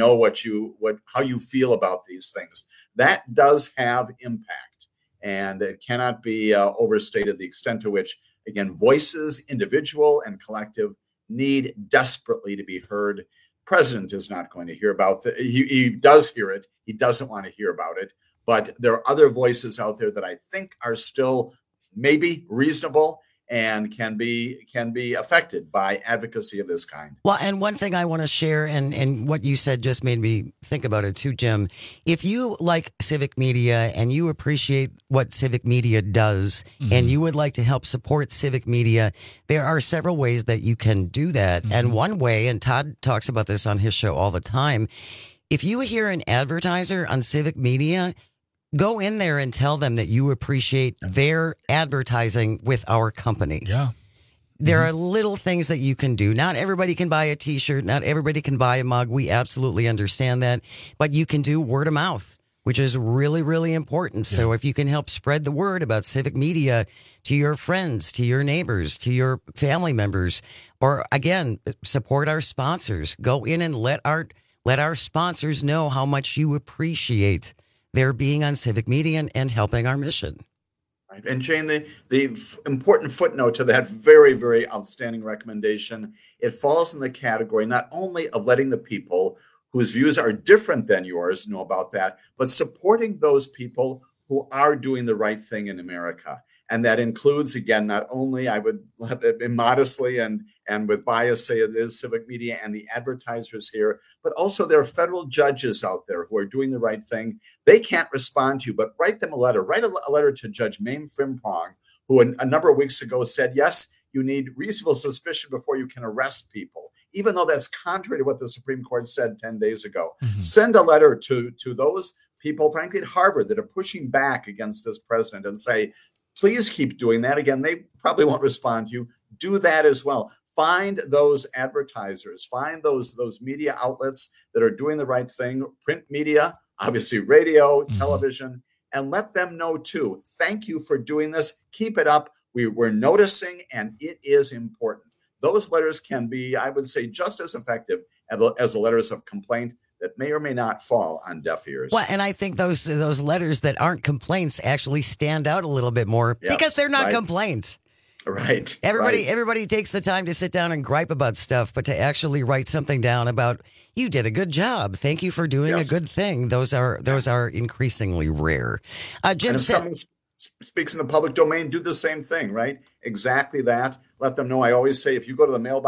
how you feel about these things. That does have impact, and it cannot be overstated the extent to which, again, voices, individual and collective, need desperately to be heard. President is not going to hear about it. He does hear it. He doesn't want to hear about it. But there are other voices out there that I think are still maybe reasonable and can be affected by advocacy of this kind. Well, and one thing I want to share, and what you said just made me think about it too, Jim. If you like civic media and you appreciate what civic media does, and you would like to help support civic media, there are several ways that you can do that. And one way, and Todd talks about this on his show all the time, if you hear an advertiser on civic media, go in there and tell them that you appreciate their advertising with our company. Yeah. There are little things that you can do. Not everybody can buy a T-shirt. Not everybody can buy a mug. We absolutely understand that. But you can do word of mouth, which is really, really important. Yeah. So if you can help spread the word about civic media to your friends, to your neighbors, to your family members, or again, support our sponsors. Go in and let our sponsors know how much you appreciate their being on civic media and helping our mission. Right. And Jane, the important footnote to that very, very outstanding recommendation, it falls in the category not only of letting the people whose views are different than yours know about that, but supporting those people who are doing the right thing in America. And that includes, again, not only, I would immodestly and with bias say it is civic media and the advertisers here, but also there are federal judges out there who are doing the right thing. They can't respond to you, but write them a letter. Write a letter to Judge Mame Frimpong, who a number of weeks ago said, yes, you need reasonable suspicion before you can arrest people, even though that's contrary to what the Supreme Court said 10 days ago. Send a letter to those people, frankly, at Harvard that are pushing back against this president and say, please keep doing that. Again, they probably won't respond to you. Do that as well. Find those advertisers, find those media outlets that are doing the right thing, print media, obviously radio, television, and let them know too. Thank you for doing this. Keep it up. We're noticing, and it is important. Those letters can be, I would say, just as effective as the letters of complaint that may or may not fall on deaf ears. Well, and I think those letters that aren't complaints actually stand out a little bit more because they're not complaints. Right. Everybody takes the time to sit down and gripe about stuff, but to actually write something down about, you did a good job, thank you for doing a good thing, those are increasingly rare. Jim, and if someone speaks in the public domain, do the same thing, right? Exactly that. Let them know. I always say, if you go to the mailbox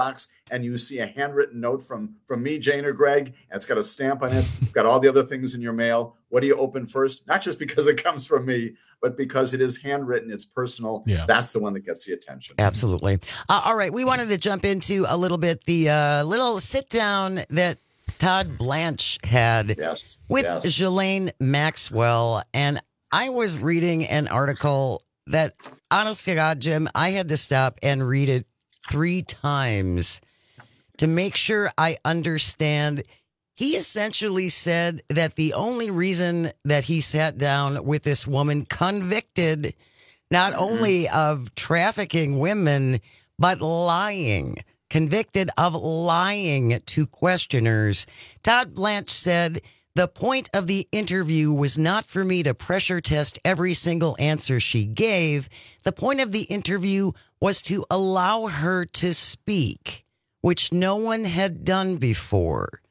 and you see a handwritten note from me, Jane, or Greg, and it's got a stamp on it, got all the other things in your mail, what do you open first? Not just because it comes from me, but because it is handwritten, it's personal. Yeah. That's the one that gets the attention. Absolutely. All right, we wanted to jump into a little bit the little sit-down that Todd Blanche had with Ghislaine Maxwell, and I was reading an article that, honest to God, Jim, I had to stop and read it 3 times to make sure I understand. He essentially said that the only reason that he sat down with this woman convicted not only of trafficking women, but lying, convicted of lying to questioners. Todd Blanche said, the point of the interview was not for me to pressure test every single answer she gave. The point of the interview was to allow her to speak, which no one had done before.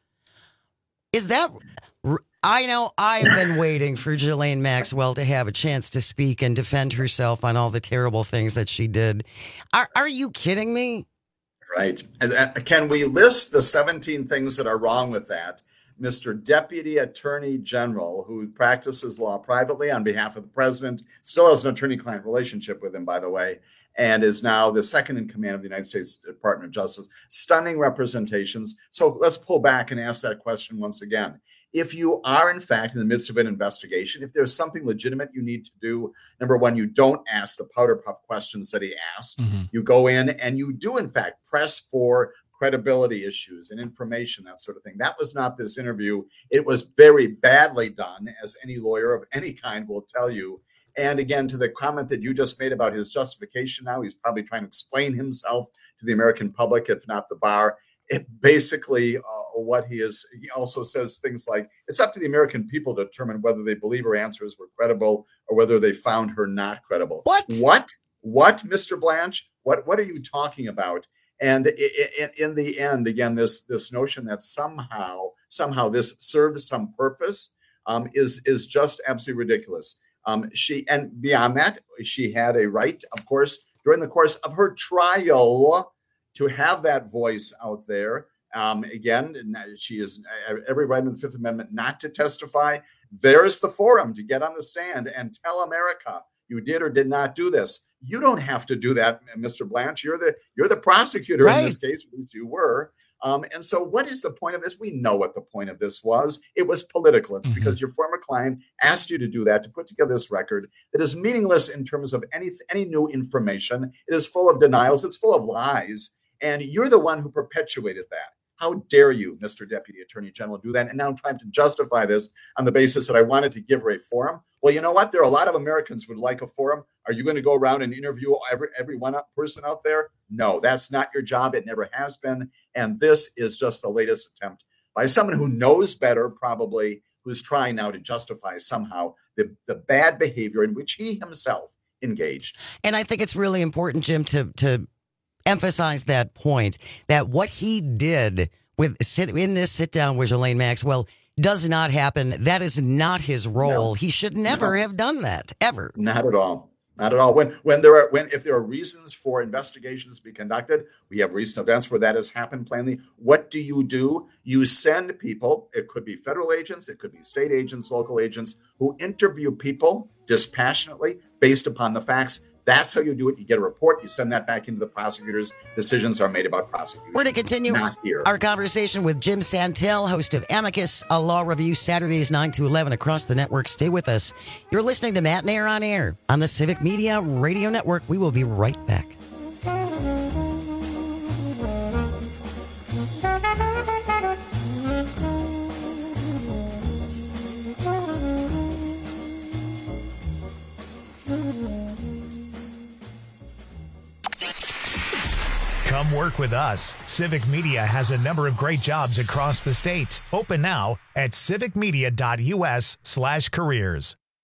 Is that... I know I've been waiting for Ghislaine Maxwell to have a chance to speak and defend herself on all the terrible things that she did. Are you kidding me? Right. Can we list the 17 things that are wrong with that? Mr. Deputy Attorney General, who practices law privately on behalf of the president, still has an attorney-client relationship with him, by the way, and is now the second in command of the United States Department of Justice. Stunning representations. So let's pull back and ask that question once again. If you are, in fact, in the midst of an investigation, if there's something legitimate you need to do, number one, you don't ask the powder puff questions that he asked. Mm-hmm. You go in and you do, in fact, press for credibility issues and information, that sort of thing. That was not this interview. It was very badly done, as any lawyer of any kind will tell you. And again, to the comment that you just made about his justification now, he's probably trying to explain himself to the American public, if not the bar. It basically, what he is, he also says things like, it's up to the American people to determine whether they believe her answers were credible or whether they found her not credible. What, Mr. Blanche? What are you talking about? And in the end, again, this notion that somehow this served some purpose is just absolutely ridiculous. And beyond that, she had a right, of course, during the course of her trial, to have that voice out there. Again, she has every right in the Fifth Amendment not to testify. There's the forum to get on the stand and tell America you did or did not do this. You don't have to do that, Mr. Blanche. You're the prosecutor in this case, at least you were. And so what is the point of this? We know what the point of this was. It was political. It's because your former client asked you to do that, to put together this record that is meaningless in terms of any new information. It is full of denials. It's full of lies. And you're the one who perpetuated that. How dare you, Mr. Deputy Attorney General, do that? And now I'm trying to justify this on the basis that I wanted to give her a forum. Well, you know what? There are a lot of Americans who would like a forum. Are you going to go around and interview every one person out there? No, that's not your job. It never has been. And this is just the latest attempt by someone who knows better, probably, who's trying now to justify somehow the bad behavior in which he himself engaged. And I think it's really important, Jim, to emphasize that point, that what he did in this sit down with Ghislaine Maxwell does not happen. That is not his role. No. He should never have done that, ever. Not at all. Not at all. If there are reasons for investigations to be conducted, we have recent events where that has happened plainly. What do? You send people, it could be federal agents, it could be state agents, local agents, who interview people dispassionately based upon the facts. That's how you do it. You get a report, you send that back into the prosecutors. Decisions are made about prosecution. We're going to continue our conversation with Jim Santel, host of Amicus, a law review, Saturdays 9 to 11 across the network. Stay with us. You're listening to Matt and Air on Air on the Civic Media Radio Network. We will be right back. Come work with us. Civic Media has a number of great jobs across the state. Open now at civicmedia.us/careers.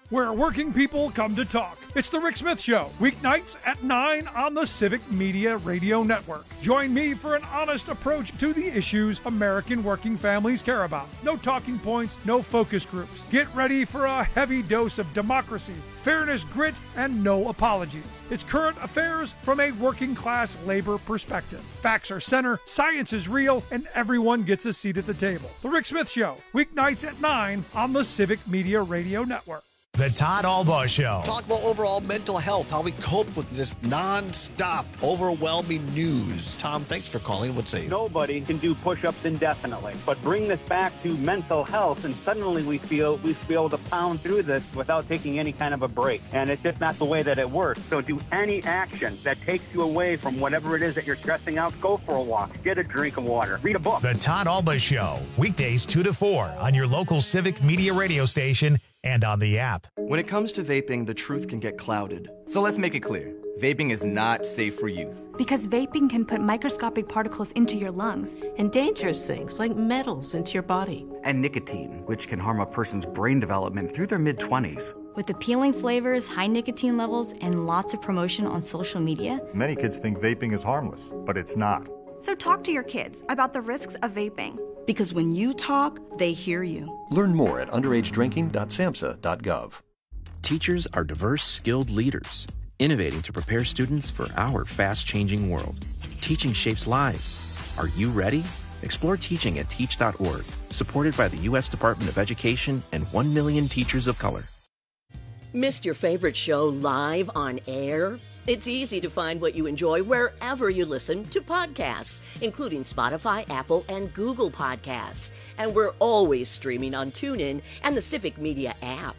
where working people come to talk. It's The Rick Smith Show, weeknights at 9 on the Civic Media Radio Network. Join me for an honest approach to the issues American working families care about. No talking points, no focus groups. Get ready for a heavy dose of democracy, fairness, grit, and no apologies. It's current affairs from a working class labor perspective. Facts are center, science is real, and everyone gets a seat at the table. The Rick Smith Show, weeknights at 9 on the Civic Media Radio Network. The Todd Albaugh Show. Talk about overall mental health, how we cope with this non-stop, overwhelming news. Tom, thanks for calling. What's say? Nobody can do push-ups indefinitely, but bring this back to mental health, and suddenly we feel we should be able to pound through this without taking any kind of a break. And it's just not the way that it works. So do any action that takes you away from whatever it is that you're stressing out. Go for a walk, get a drink of water, read a book. The Todd Albaugh Show, weekdays 2 to 4 on your local Civic Media radio station and on the app. When it comes to vaping, the truth can get clouded. So let's make it clear. Vaping is not safe for youth. Because vaping can put microscopic particles into your lungs. And dangerous things like metals into your body. And nicotine, which can harm a person's brain development through their mid-20s. With appealing flavors, high nicotine levels, and lots of promotion on social media, many kids think vaping is harmless, but it's not. So talk to your kids about the risks of vaping. Because when you talk, they hear you. Learn more at underagedrinking.samhsa.gov. Teachers are diverse, skilled leaders, innovating to prepare students for our fast-changing world. Teaching shapes lives. Are you ready? Explore teaching at teach.org, supported by the U.S. Department of Education and 1 million teachers of color. Missed your favorite show live on air? It's easy to find what you enjoy wherever you listen to podcasts, including Spotify, Apple, and Google Podcasts. And we're always streaming on TuneIn and the Civic Media app.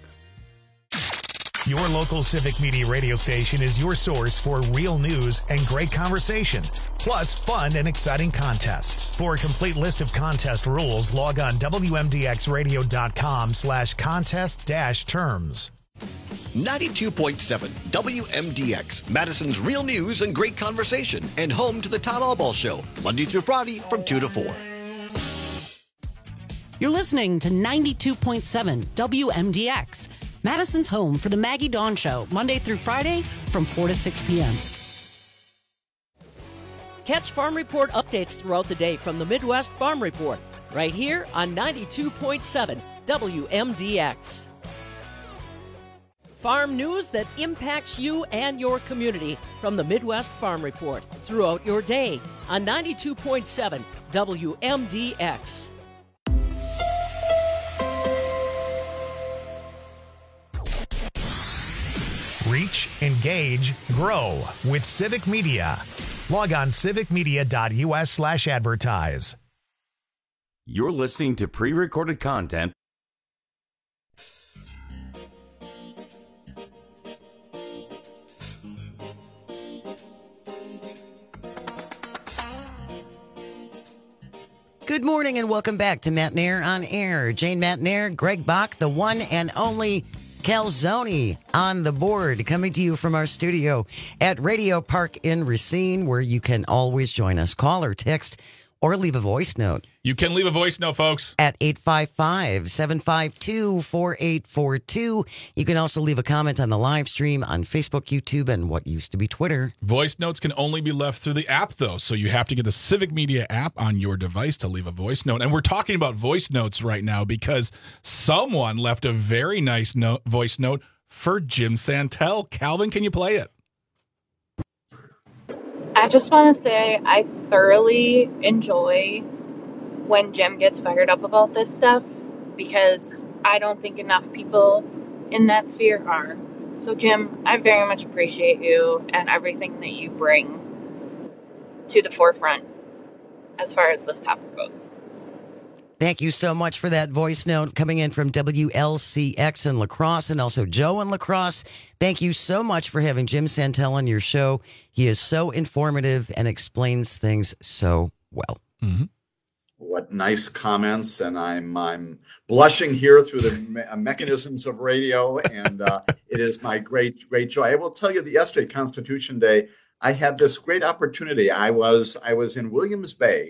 Your local Civic Media radio station is your source for real news and great conversation, plus fun and exciting contests. For a complete list of contest rules, log on WMDXradio.com/contest-terms. 92.7 WMDX, Madison's real news and great conversation, and home to the Todd Albaugh Show, Monday through Friday from 2 to 4. You're listening to 92.7 WMDX, Madison's home for the Maggie Dawn Show, Monday through Friday from 4 to 6 p.m. Catch Farm Report updates throughout the day from the Midwest Farm Report, right here on 92.7 WMDX. Farm news that impacts you and your community from the Midwest Farm Report throughout your day on 92.7 WMDX. Reach, engage, grow with Civic Media. Log on civicmedia.us/advertise. You're listening to pre-recorded content. Good morning and welcome back to Matt Nair on Air. Jane Matt Nair, Greg Bach, the one and only Calzone on the board, coming to you from our studio at Radio Park in Racine, where you can always join us. Call or text or leave a voice note. You can leave a voice note, folks. At 855-752-4842. You can also leave a comment on the live stream on Facebook, YouTube, and what used to be Twitter. Voice notes can only be left through the app, though, so you have to get the Civic Media app on your device to leave a voice note. And we're talking about voice notes right now because someone left a very nice voice note for Jim Santel. Calvin, can you play it? I just want to say I thoroughly enjoy when Jim gets fired up about this stuff because I don't think enough people in that sphere are. So, Jim, I very much appreciate you and everything that you bring to the forefront as far as this topic goes. Thank you so much for that voice note coming in from WLCX in La Crosse and also Joe in La Crosse. Thank you so much for having Jim Santel on your show. He is so informative and explains things so well. Mm-hmm. What nice comments, and I'm blushing here through the mechanisms of radio, and it is my great joy. I will tell you that yesterday, Constitution Day, I had this great opportunity. I was in Williams Bay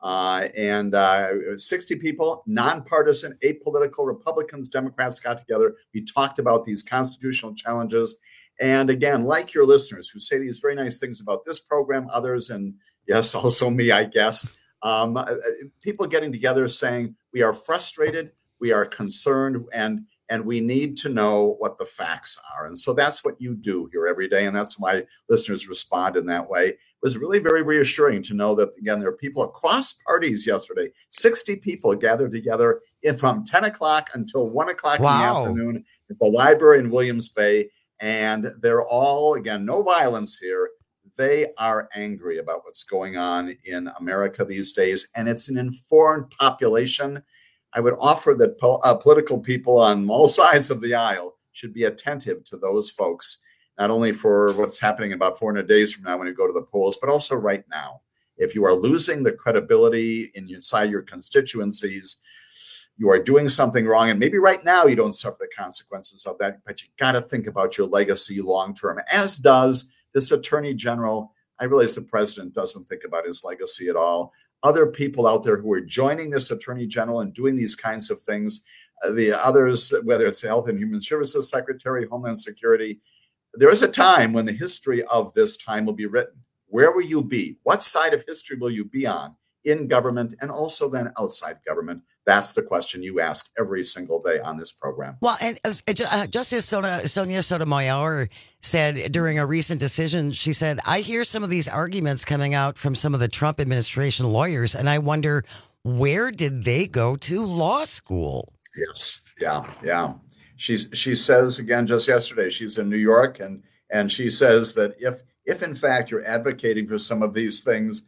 And 60 people, nonpartisan, apolitical Republicans, Democrats got together. We talked about these constitutional challenges. And again, like your listeners who say these very nice things about this program, others, and yes, also me, I guess, people getting together saying we are frustrated, we are concerned, and we need to know what the facts are. And so that's what you do here every day. And that's why listeners respond in that way. It was really very reassuring to know that, again, there are people across parties yesterday. 60 people gathered together from 10 o'clock until 1 o'clock in the afternoon at the library in Williams Bay. And they're all, again, no violence here. They are angry about what's going on in America these days. And it's an informed population. I would offer that political people on all sides of the aisle should be attentive to those folks, not only for what's happening about 400 days from now when you go to the polls, but also right now. If you are losing the credibility inside your constituencies, you are doing something wrong. And maybe right now you don't suffer the consequences of that, but you got to think about your legacy long term, as does this attorney general. I realize the president doesn't think about his legacy at all. Other people out there who are joining this attorney general and doing these kinds of things, the others, whether it's the Health and Human Services Secretary, Homeland Security, there is a time when the history of this time will be written. Where will you be? What side of history will you be on in government and also then outside government? That's the question you ask every single day on this program. Well, and Justice Sonia Sotomayor said during a recent decision, she said, I hear some of these arguments coming out from some of the Trump administration lawyers, and I wonder, where did they go to law school? Yes. Yeah. She says, again, just yesterday, she's in New York, and she says that if in fact you're advocating for some of these things,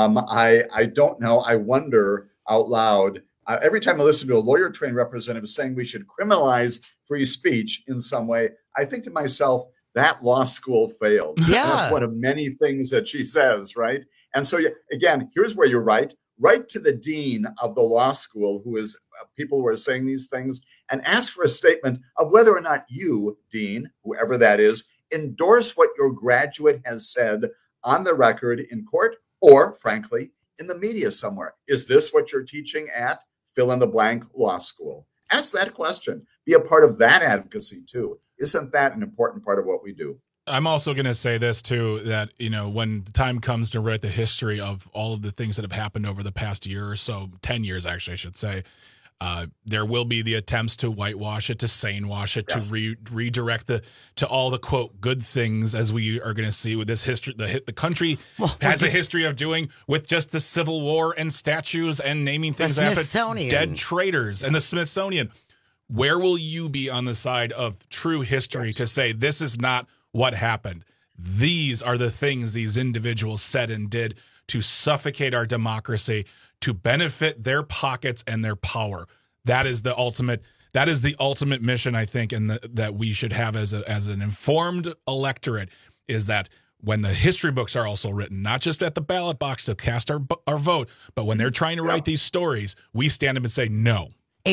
I don't know, I wonder out loud, every time I listen to a lawyer-trained representative saying we should criminalize free speech in some way, I think to myself, that law school failed. Yeah. That's one of many things that she says, right? And so, again, here's where you're right. Write to the dean of the law school, who is people who are saying these things, and ask for a statement of whether or not you, dean, whoever that is, endorse what your graduate has said on the record in court or, frankly, in the media somewhere. Is this what you're teaching at fill in the blank law school? Ask that question. Be a part of that advocacy too. Isn't that an important part of what we do? I'm also going to say this too, that, when the time comes to write the history of all of the things that have happened over the past year or so, 10 years, actually, I should say, there will be the attempts to whitewash it, to sane wash it, yes, to redirect to all the quote good things, as we are going to see with this history. The country has a history of doing with just the Civil War and statues and naming things after dead traitors and the Smithsonian. Where will you be on the side of true history to say this is not what happened? These are the things these individuals said and did to suffocate our democracy, to benefit their pockets and their power. That is the ultimate mission, I think, and that we should have as an informed electorate, is that when the history books are also written, not just at the ballot box to cast our vote, but when they're trying to write these stories, we stand up and say no.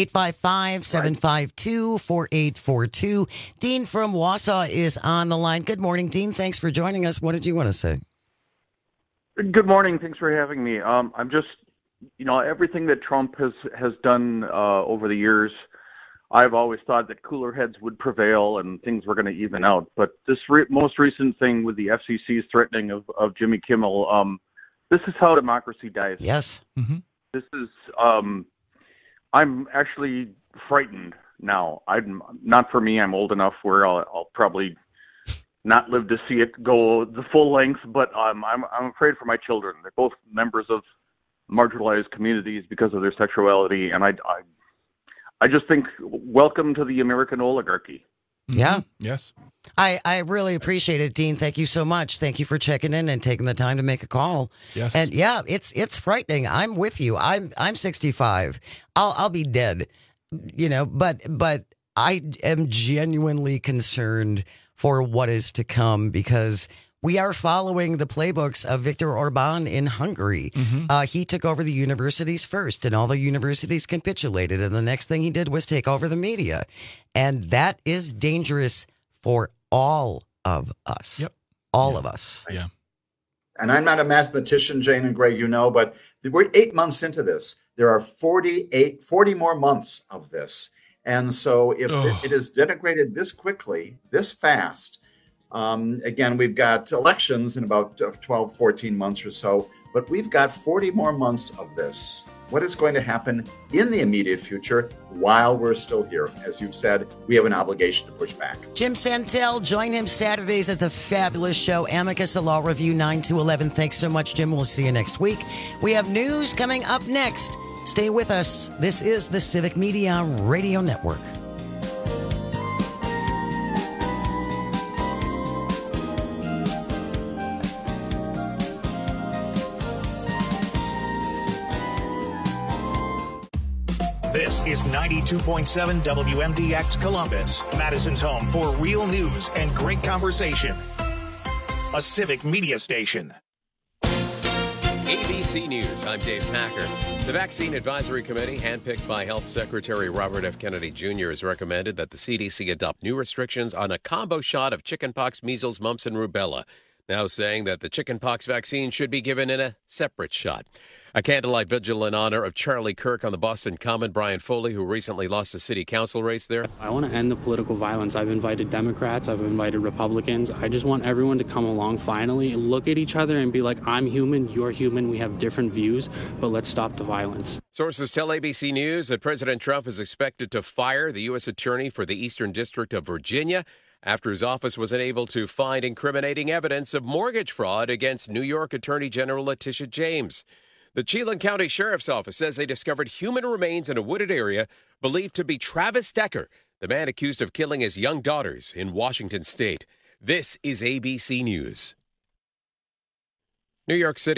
855-752-4842. Dean from Wausau is on the line. Good morning, Dean. Thanks for joining us. What did you want to say? Good morning. Thanks for having me. I'm just, everything that Trump has done over the years, I've always thought that cooler heads would prevail and things were going to even out. But this most recent thing with the FCC's threatening of Jimmy Kimmel, this is how democracy dies. Yes. Mm-hmm. This is, I'm actually frightened now. Not for me. I'm old enough where I'll probably not live to see it go the full length, but I'm afraid for my children. They're both members of marginalized communities because of their sexuality, and I just think, welcome to the American oligarchy. Yeah. Yes. I really appreciate it, Dean. Thank you so much. Thank you for checking in and taking the time to make a call. Yes. And yeah, it's frightening. I'm with you. I'm 65. I'll be dead, but I am genuinely concerned for what is to come, because we are following the playbooks of Viktor Orban in Hungary. Mm-hmm. He took over the universities first, and all the universities capitulated. And the next thing he did was take over the media. And that is dangerous for all of us. Yep. All of us. Yeah. And I'm not a mathematician, Jane and Greg, but We're 8 months into this. There are 40 more months of this. And so if it is denigrated this quickly, this fast, again, we've got elections in about 12, 14 months or so, but we've got 40 more months of this. What is going to happen in the immediate future while we're still here? As you've said, we have an obligation to push back. Jim Santel, join him Saturdays at the fabulous show, Amicus, a law review, 9 to 11. Thanks so much, Jim. We'll see you next week. We have news coming up next. Stay with us. This is the Civic Media Radio Network. This is 92.7 WMDX Columbus, Madison's home for real news and great conversation. A Civic Media station. ABC News, I'm Dave Packer. The Vaccine Advisory Committee, handpicked by Health Secretary Robert F. Kennedy Jr., has recommended that the CDC adopt new restrictions on a combo shot of chickenpox, measles, mumps, and rubella, now saying that the chickenpox vaccine should be given in a separate shot. A candlelight vigil in honor of Charlie Kirk on the Boston Common. Brian Foley, who recently lost a city council race there. I want to end the political violence. I've invited Democrats. I've invited Republicans. I just want everyone to come along finally and look at each other and be like, I'm human, you're human, we have different views, but let's stop the violence. Sources tell ABC News that President Trump is expected to fire the U.S. Attorney for the Eastern District of Virginia after his office was unable to find incriminating evidence of mortgage fraud against New York Attorney General Letitia James. The Chelan County Sheriff's Office says they discovered human remains in a wooded area believed to be Travis Decker, the man accused of killing his young daughters in Washington State. This is ABC News. New York City.